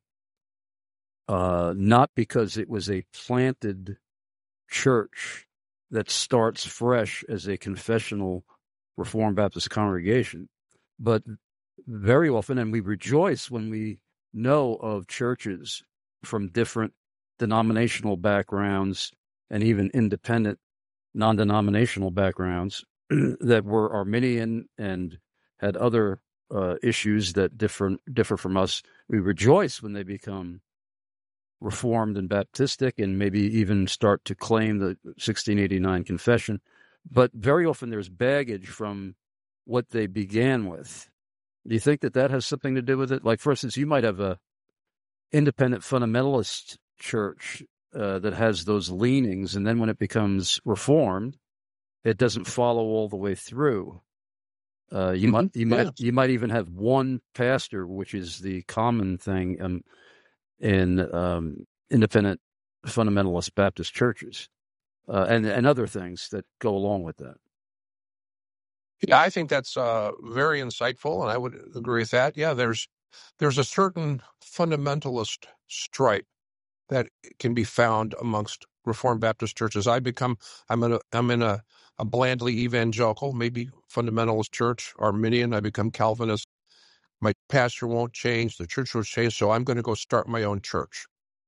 not because it was a planted church that starts fresh as a confessional Reformed Baptist congregation, but very often, and we rejoice when we know of churches from different denominational backgrounds and even independent non-denominational backgrounds that were Arminian and had other issues that differ from us. We rejoice when they become Reformed and Baptistic and maybe even start to claim the 1689 Confession. But very often there's baggage from what they began with. Do you think that has something to do with it? Like, for instance, you might have a independent fundamentalist church that has those leanings, and then when it becomes Reformed, it doesn't follow all the way through. You might even have one pastor, which is the common thing in independent fundamentalist Baptist churches. And other things that go along with that. Yeah, I think that's very insightful, and I would agree with that. Yeah, there's a certain fundamentalist stripe that can be found amongst Reformed Baptist churches. I'm in a blandly evangelical, maybe fundamentalist church, Arminian. I become Calvinist. My pastor won't change. The church will change, so I'm going to go start my own church.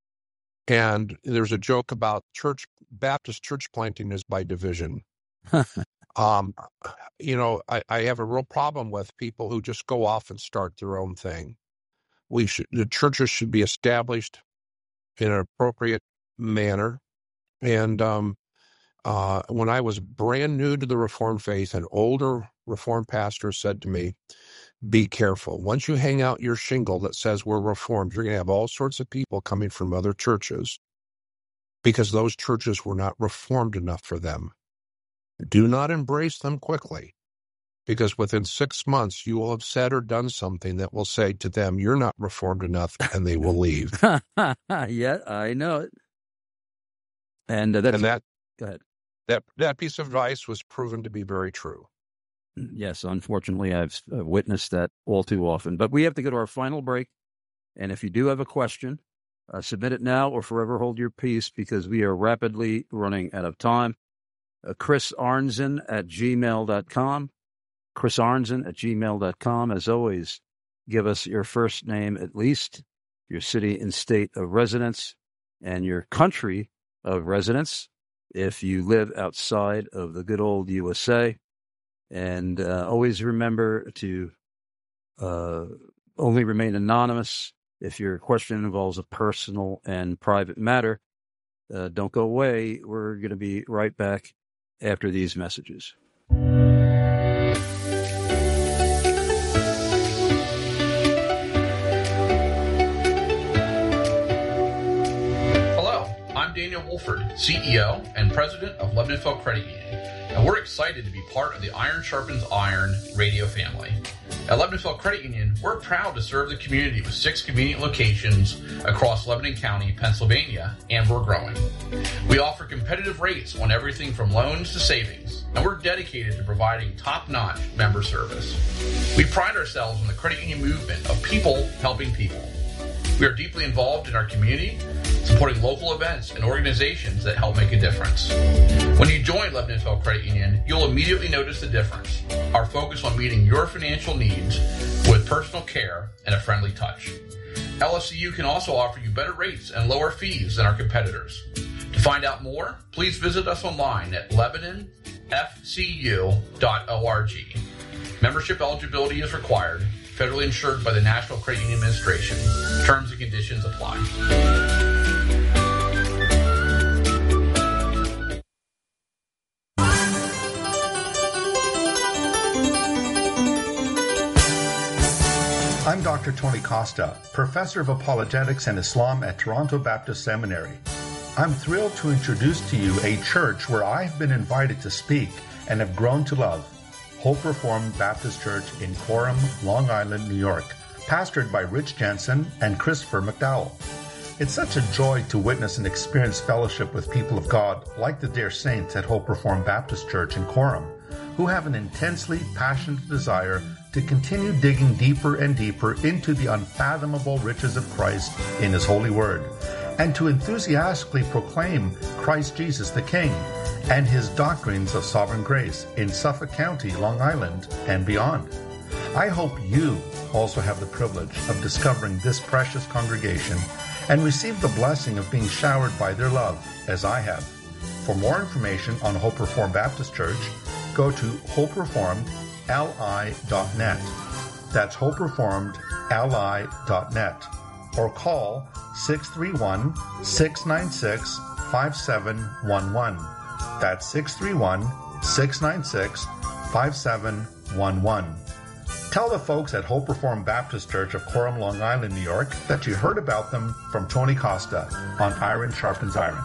And there's a joke about Baptist church planting is by division. I have a real problem with people who just go off and start their own thing. The churches should be established in an appropriate manner. And when I was brand new to the Reformed faith, an older Reformed pastor said to me, be careful. Once you hang out your shingle that says we're Reformed, you're going to have all sorts of people coming from other churches because those churches were not Reformed enough for them. Do not embrace them quickly. because within 6 months you will have said or done something that will say to them, "You're not reformed enough," and they will leave. Yeah, I know it. And And that go ahead. that piece of advice was proven to be very true. Yes, unfortunately, I've witnessed that all too often. But we have to go to our final break. And if you do have a question, submit it now or forever hold your peace, because we are rapidly running out of time. Chris Arnzen at gmail.com. Chris Arnzen at gmail.com. As always, give us your first name at least, your city and state of residence, and your country of residence if you live outside of the good old USA. And always remember to only remain anonymous if your question involves a personal and private matter. Don't go away. We're going to be right back after these messages. Hello, I'm Daniel Wolford, CEO and President of Lebanon Credit Union, and we're excited to be part of the Iron Sharpens Iron radio family. At Lebanon Credit Union, we're proud to serve the community with 6 convenient locations across Lebanon County, Pennsylvania, and we're growing. We offer competitive rates on everything from loans to savings, and we're dedicated to providing top-notch member service. We pride ourselves on the credit union movement of people helping people. We are deeply involved in our community, supporting local events and organizations that help make a difference. When you join Lebanon Credit Union, you'll immediately notice the difference. Our focus on meeting your financial needs with personal care and a friendly touch. LFCU can also offer you better rates and lower fees than our competitors. To find out more, please visit us online at LebanonFCU.org. Membership eligibility is required. Federally insured by the National Credit Union Administration. Terms and conditions apply. I'm Dr. Tony Costa, Professor of Apologetics and Islam at Toronto Baptist Seminary. I'm thrilled to introduce to you a church where I've been invited to speak and have grown to love. Hope Reformed Baptist Church in Coram, Long Island, New York, pastored by Rich Jensen and Christopher McDowell. It's such a joy to witness and experience fellowship with people of God like the dear saints at Hope Reformed Baptist Church in Coram, who have an intensely passionate desire to continue digging deeper and deeper into the unfathomable riches of Christ in His holy word, and to enthusiastically proclaim Christ Jesus the King and His doctrines of sovereign grace in Suffolk County, Long Island, and beyond. I hope you also have the privilege of discovering this precious congregation and receive the blessing of being showered by their love, as I have. For more information on Hope Reformed Baptist Church, go to hopereformedli.net. That's hopereformedli.net. Or call 631-696-5711. That's 631-696-5711. Tell the folks at Hope Reformed Baptist Church of Coram, Long Island, New York, that you heard about them from Tony Costa on Iron Sharpens Iron.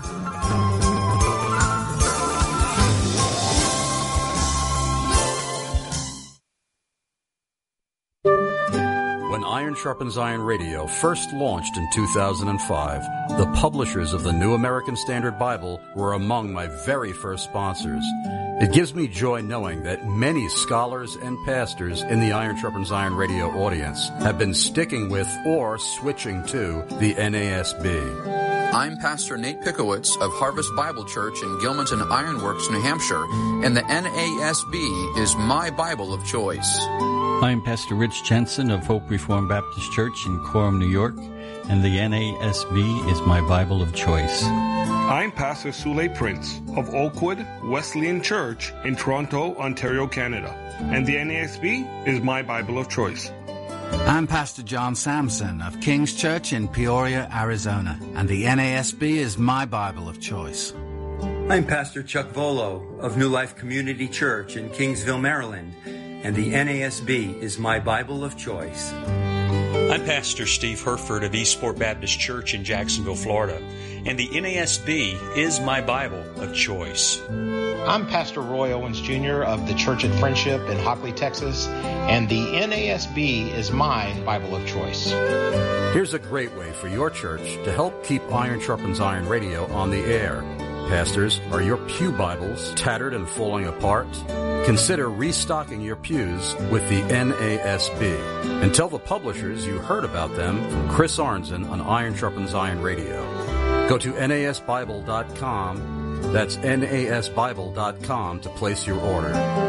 When Iron Sharpens Iron Radio first launched in 2005, the publishers of the New American Standard Bible were among my very first sponsors. It gives me joy knowing that many scholars and pastors in the Iron Sharpens Iron Radio audience have been sticking with or switching to the NASB. I'm Pastor Nate Pickowitz of Harvest Bible Church in Gilmanton Ironworks, New Hampshire, and the NASB is my Bible of choice. I'm Pastor Rich Jensen of Hope Reformed Baptist Church in Coram, New York, and the NASB is my Bible of choice. I'm Pastor Sule Prince of Oakwood Wesleyan Church in Toronto, Ontario, Canada, and the NASB is my Bible of choice. I'm Pastor John Samson of King's Church in Peoria, Arizona, and the NASB is my Bible of choice. I'm Pastor Chuck Volo of New Life Community Church in Kingsville, Maryland, and the NASB is my Bible of choice. I'm Pastor Steve Herford of Eastport Baptist Church in Jacksonville, Florida, and the NASB is my Bible of choice. I'm Pastor Roy Owens Jr. of the Church at Friendship in Hockley, Texas, and the NASB is my Bible of choice. Here's a great way for your church to help keep Iron Sharpens Iron Radio on the air. Pastors, are your pew Bibles tattered and falling apart? Consider restocking your pews with the NASB. And tell the publishers you heard about them from Chris Arnzen on Iron Sharpens Iron Radio. Go to NASBible.com. That's NASBible.com to place your order.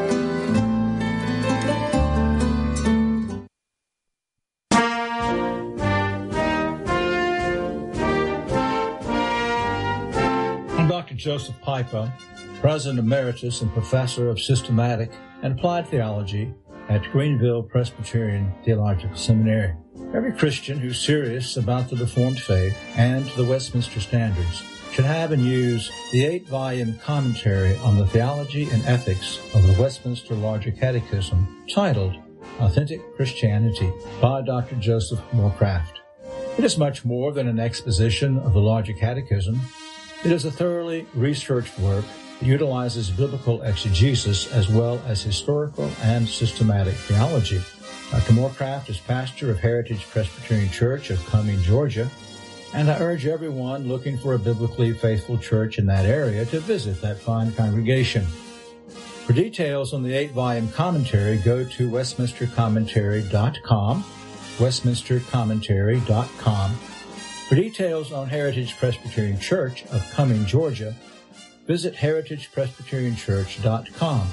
I'm Dr. Joseph Pipa, President Emeritus and Professor of Systematic and Applied Theology at Greenville Presbyterian Theological Seminary. Every Christian who's serious about the Reformed faith and the Westminster Standards should have and use the 8-volume commentary on the theology and ethics of the Westminster Larger Catechism titled Authentic Christianity by Dr. Joseph Moorcraft. It is much more than an exposition of the Larger Catechism. It is a thoroughly researched work that utilizes biblical exegesis as well as historical and systematic theology. Dr. Moorcraft is pastor of Heritage Presbyterian Church of Cumming, Georgia, and I urge everyone looking for a biblically faithful church in that area to visit that fine congregation. For details on the 8-volume commentary, go to westminstercommentary.com, westminstercommentary.com. For details on Heritage Presbyterian Church of Cumming, Georgia, visit heritagepresbyterianchurch.com,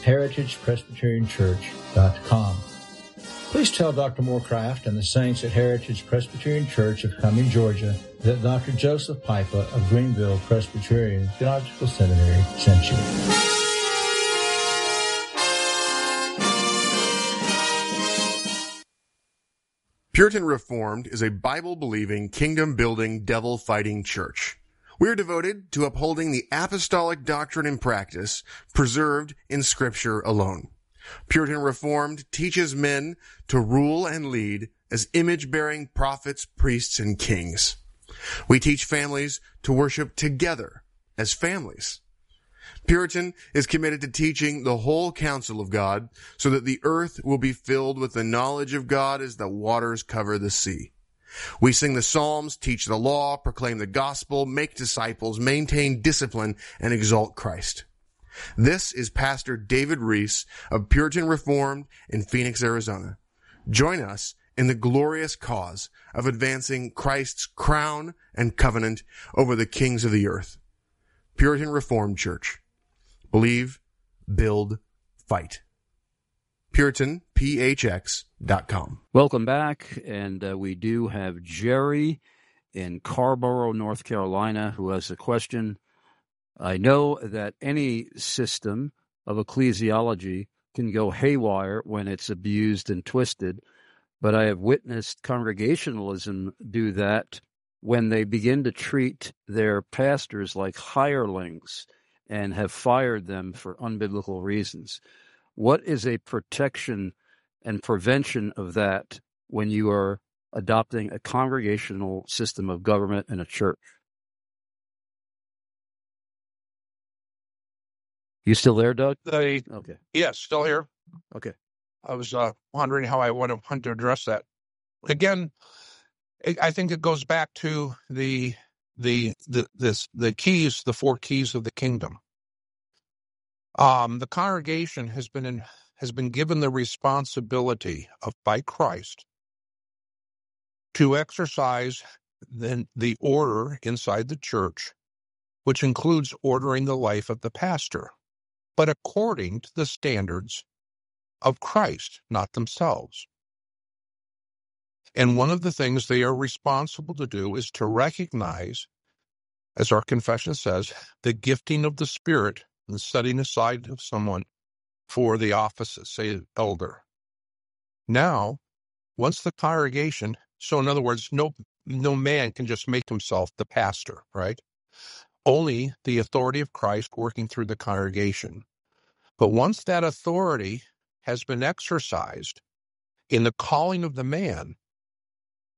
heritagepresbyterianchurch.com. Please tell Dr. Moorcraft and the saints at Heritage Presbyterian Church of Cumming, Georgia, that Dr. Joseph Pipa of Greenville Presbyterian Theological Seminary sent you. Puritan Reformed is a Bible-believing, kingdom-building, devil-fighting church. We are devoted to upholding the apostolic doctrine and practice preserved in Scripture alone. Puritan Reformed teaches men to rule and lead as image-bearing prophets, priests, and kings. We teach families to worship together as families. Puritan is committed to teaching the whole counsel of God so that the earth will be filled with the knowledge of God as the waters cover the sea. We sing the Psalms, teach the law, proclaim the gospel, make disciples, maintain discipline, and exalt Christ. This is Pastor David Reese of Puritan Reformed in Phoenix, Arizona. Join us in the glorious cause of advancing Christ's crown and covenant over the kings of the earth. Puritan Reformed Church. Believe, build, fight. PuritanPHX.com. Welcome back, and we do have Jerry in Carborough, North Carolina, who has a question. I know that any system of ecclesiology can go haywire when it's abused and twisted, but I have witnessed Congregationalism do that when they begin to treat their pastors like hirelings and have fired them for unbiblical reasons. What is a protection and prevention of that when you are adopting a congregational system of government in a church? You still there, Doug? Okay. Yes, still here. Okay. I was wondering how I want to address that. Again, I think it goes back to the keys, the 4 keys of the kingdom. The congregation has been given the responsibility by Christ to exercise the order inside the church, which includes ordering the life of the pastor, but according to the standards of Christ, not themselves. And one of the things they are responsible to do is to recognize, as our confession says, the gifting of the Spirit and setting aside of someone for the office, say, elder. Now, once the congregation, so in other words, no man can just make himself the pastor, right? Only the authority of Christ working through the congregation. But once that authority has been exercised in the calling of the man,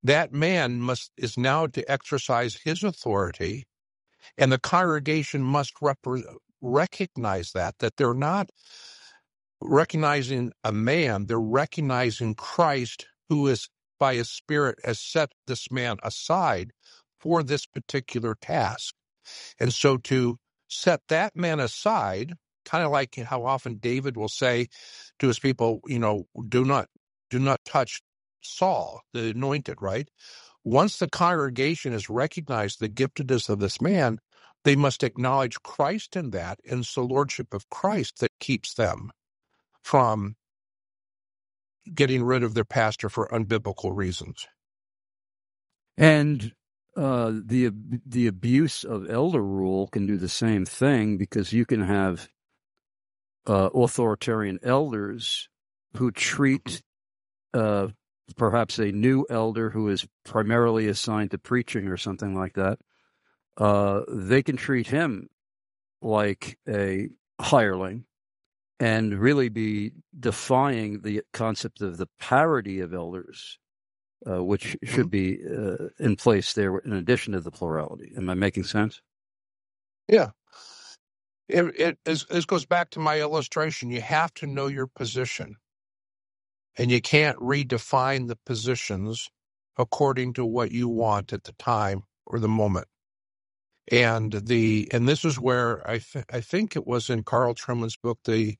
that man is now to exercise his authority, and the congregation must recognize that they're not recognizing a man, they're recognizing Christ, who is by his Spirit has set this man aside for this particular task. And so to set that man aside, kind of like how often David will say to his people, do not touch Saul, the anointed, right? Once the congregation has recognized the giftedness of this man, they must acknowledge Christ in that, and it's the lordship of Christ that keeps them from getting rid of their pastor for unbiblical reasons. And the abuse of elder rule can do the same thing, because you can have authoritarian elders who treat perhaps a new elder who is primarily assigned to preaching or something like that. They can treat him like a hireling and really be defying the concept of the parity of elders, which should be in place there in addition to the plurality. Am I making sense? Yeah. It goes back to my illustration. You have to know your position, and you can't redefine the positions according to what you want at the time or the moment. And this is where I think it was in Carl Trueman's book, the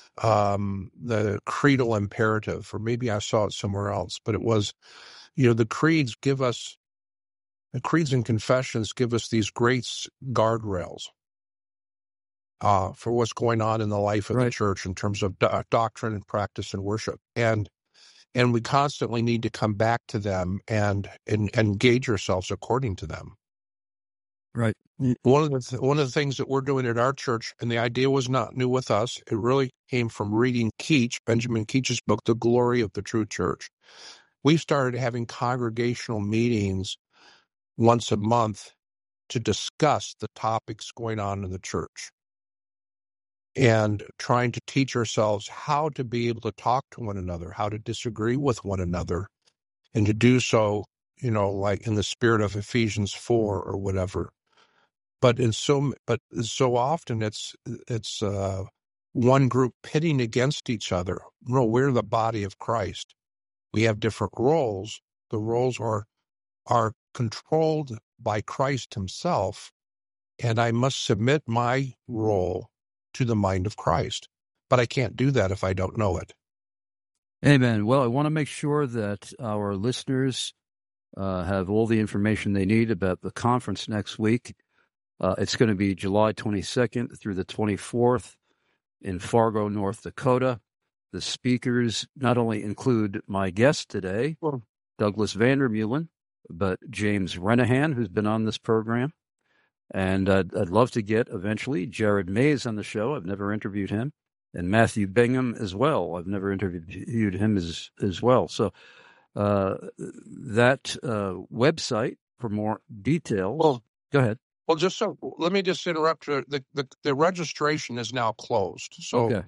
creedal imperative, or maybe I saw it somewhere else, but it was, the creeds and confessions give us these great guardrails for what's going on in the life of the church in terms of doctrine and practice and worship. And we constantly need to come back to them and engage ourselves according to them. Right. One of the things that we're doing at our church, and the idea was not new with us, it really came from reading Benjamin Keach's book, The Glory of the True Church. We started having congregational meetings once a month to discuss the topics going on in the church and trying to teach ourselves how to be able to talk to one another, how to disagree with one another, and to do so, like in the spirit of Ephesians 4 or whatever. But so often it's one group pitting against each other. No, we're the body of Christ. We have different roles. The roles are controlled by Christ himself, and I must submit my role to the mind of Christ. But I can't do that if I don't know it. Amen. Well, I want to make sure that our listeners have all the information they need about the conference next week. It's going to be July 22nd through the 24th in Fargo, North Dakota. The speakers not only include my guest today, Douglas Vandermeulen, but James Renahan, who's been on this program. And I'd love to get eventually Jared Mays on the show. I've never interviewed him. And Matthew Bingham as well. I've never interviewed him as well. So that website for more details. Go ahead. Well, let me just interrupt. The registration is now closed. So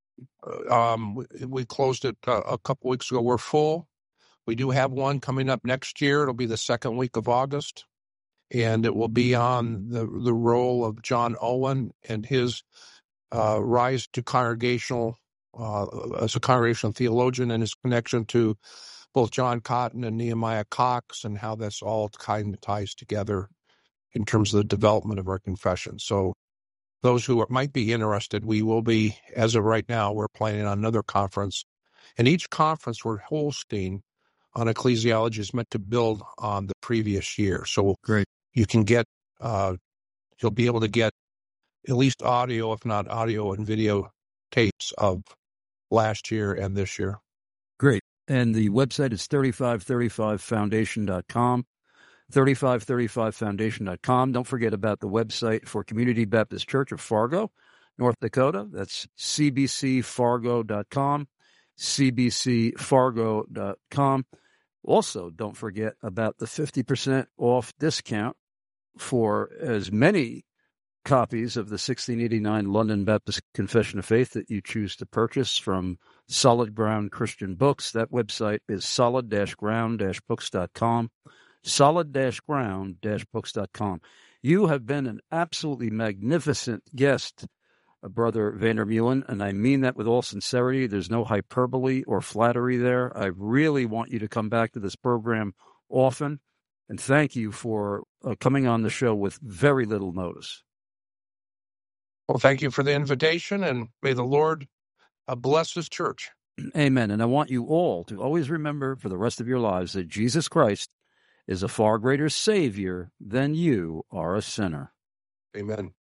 we closed it a couple weeks ago. We're full. We do have one coming up next year. It'll be the second week of August. And it will be on the role of John Owen and his rise to congregational, as a congregational theologian, and his connection to both John Cotton and Nehemiah Cox, and how that's all kind of ties together in terms of the development of our confession. So those who might be interested, we will be, as of right now, we're planning on another conference. And each conference we're hosting on ecclesiology is meant to build on the previous year. So great. You can get, you'll be able to get at least audio, if not audio and video tapes of last year and this year. Great. And the website is 3535foundation.com, 3535foundation.com. Don't forget about the website for Community Baptist Church of Fargo, North Dakota. That's cbcfargo.com, cbcfargo.com. Also, don't forget about the 50% off discount for as many copies of the 1689 London Baptist Confession of Faith that you choose to purchase from Solid Ground Christian Books. That website is solid-ground-books.com, solid-ground-books.com. You have been an absolutely magnificent guest, Brother Vandermeulen, and I mean that with all sincerity. There's no hyperbole or flattery there. I really want you to come back to this program often, and thank you for coming on the show with very little notice. Well, thank you for the invitation, and may the Lord bless His church. Amen. And I want you all to always remember for the rest of your lives that Jesus Christ is a far greater Savior than you are a sinner. Amen.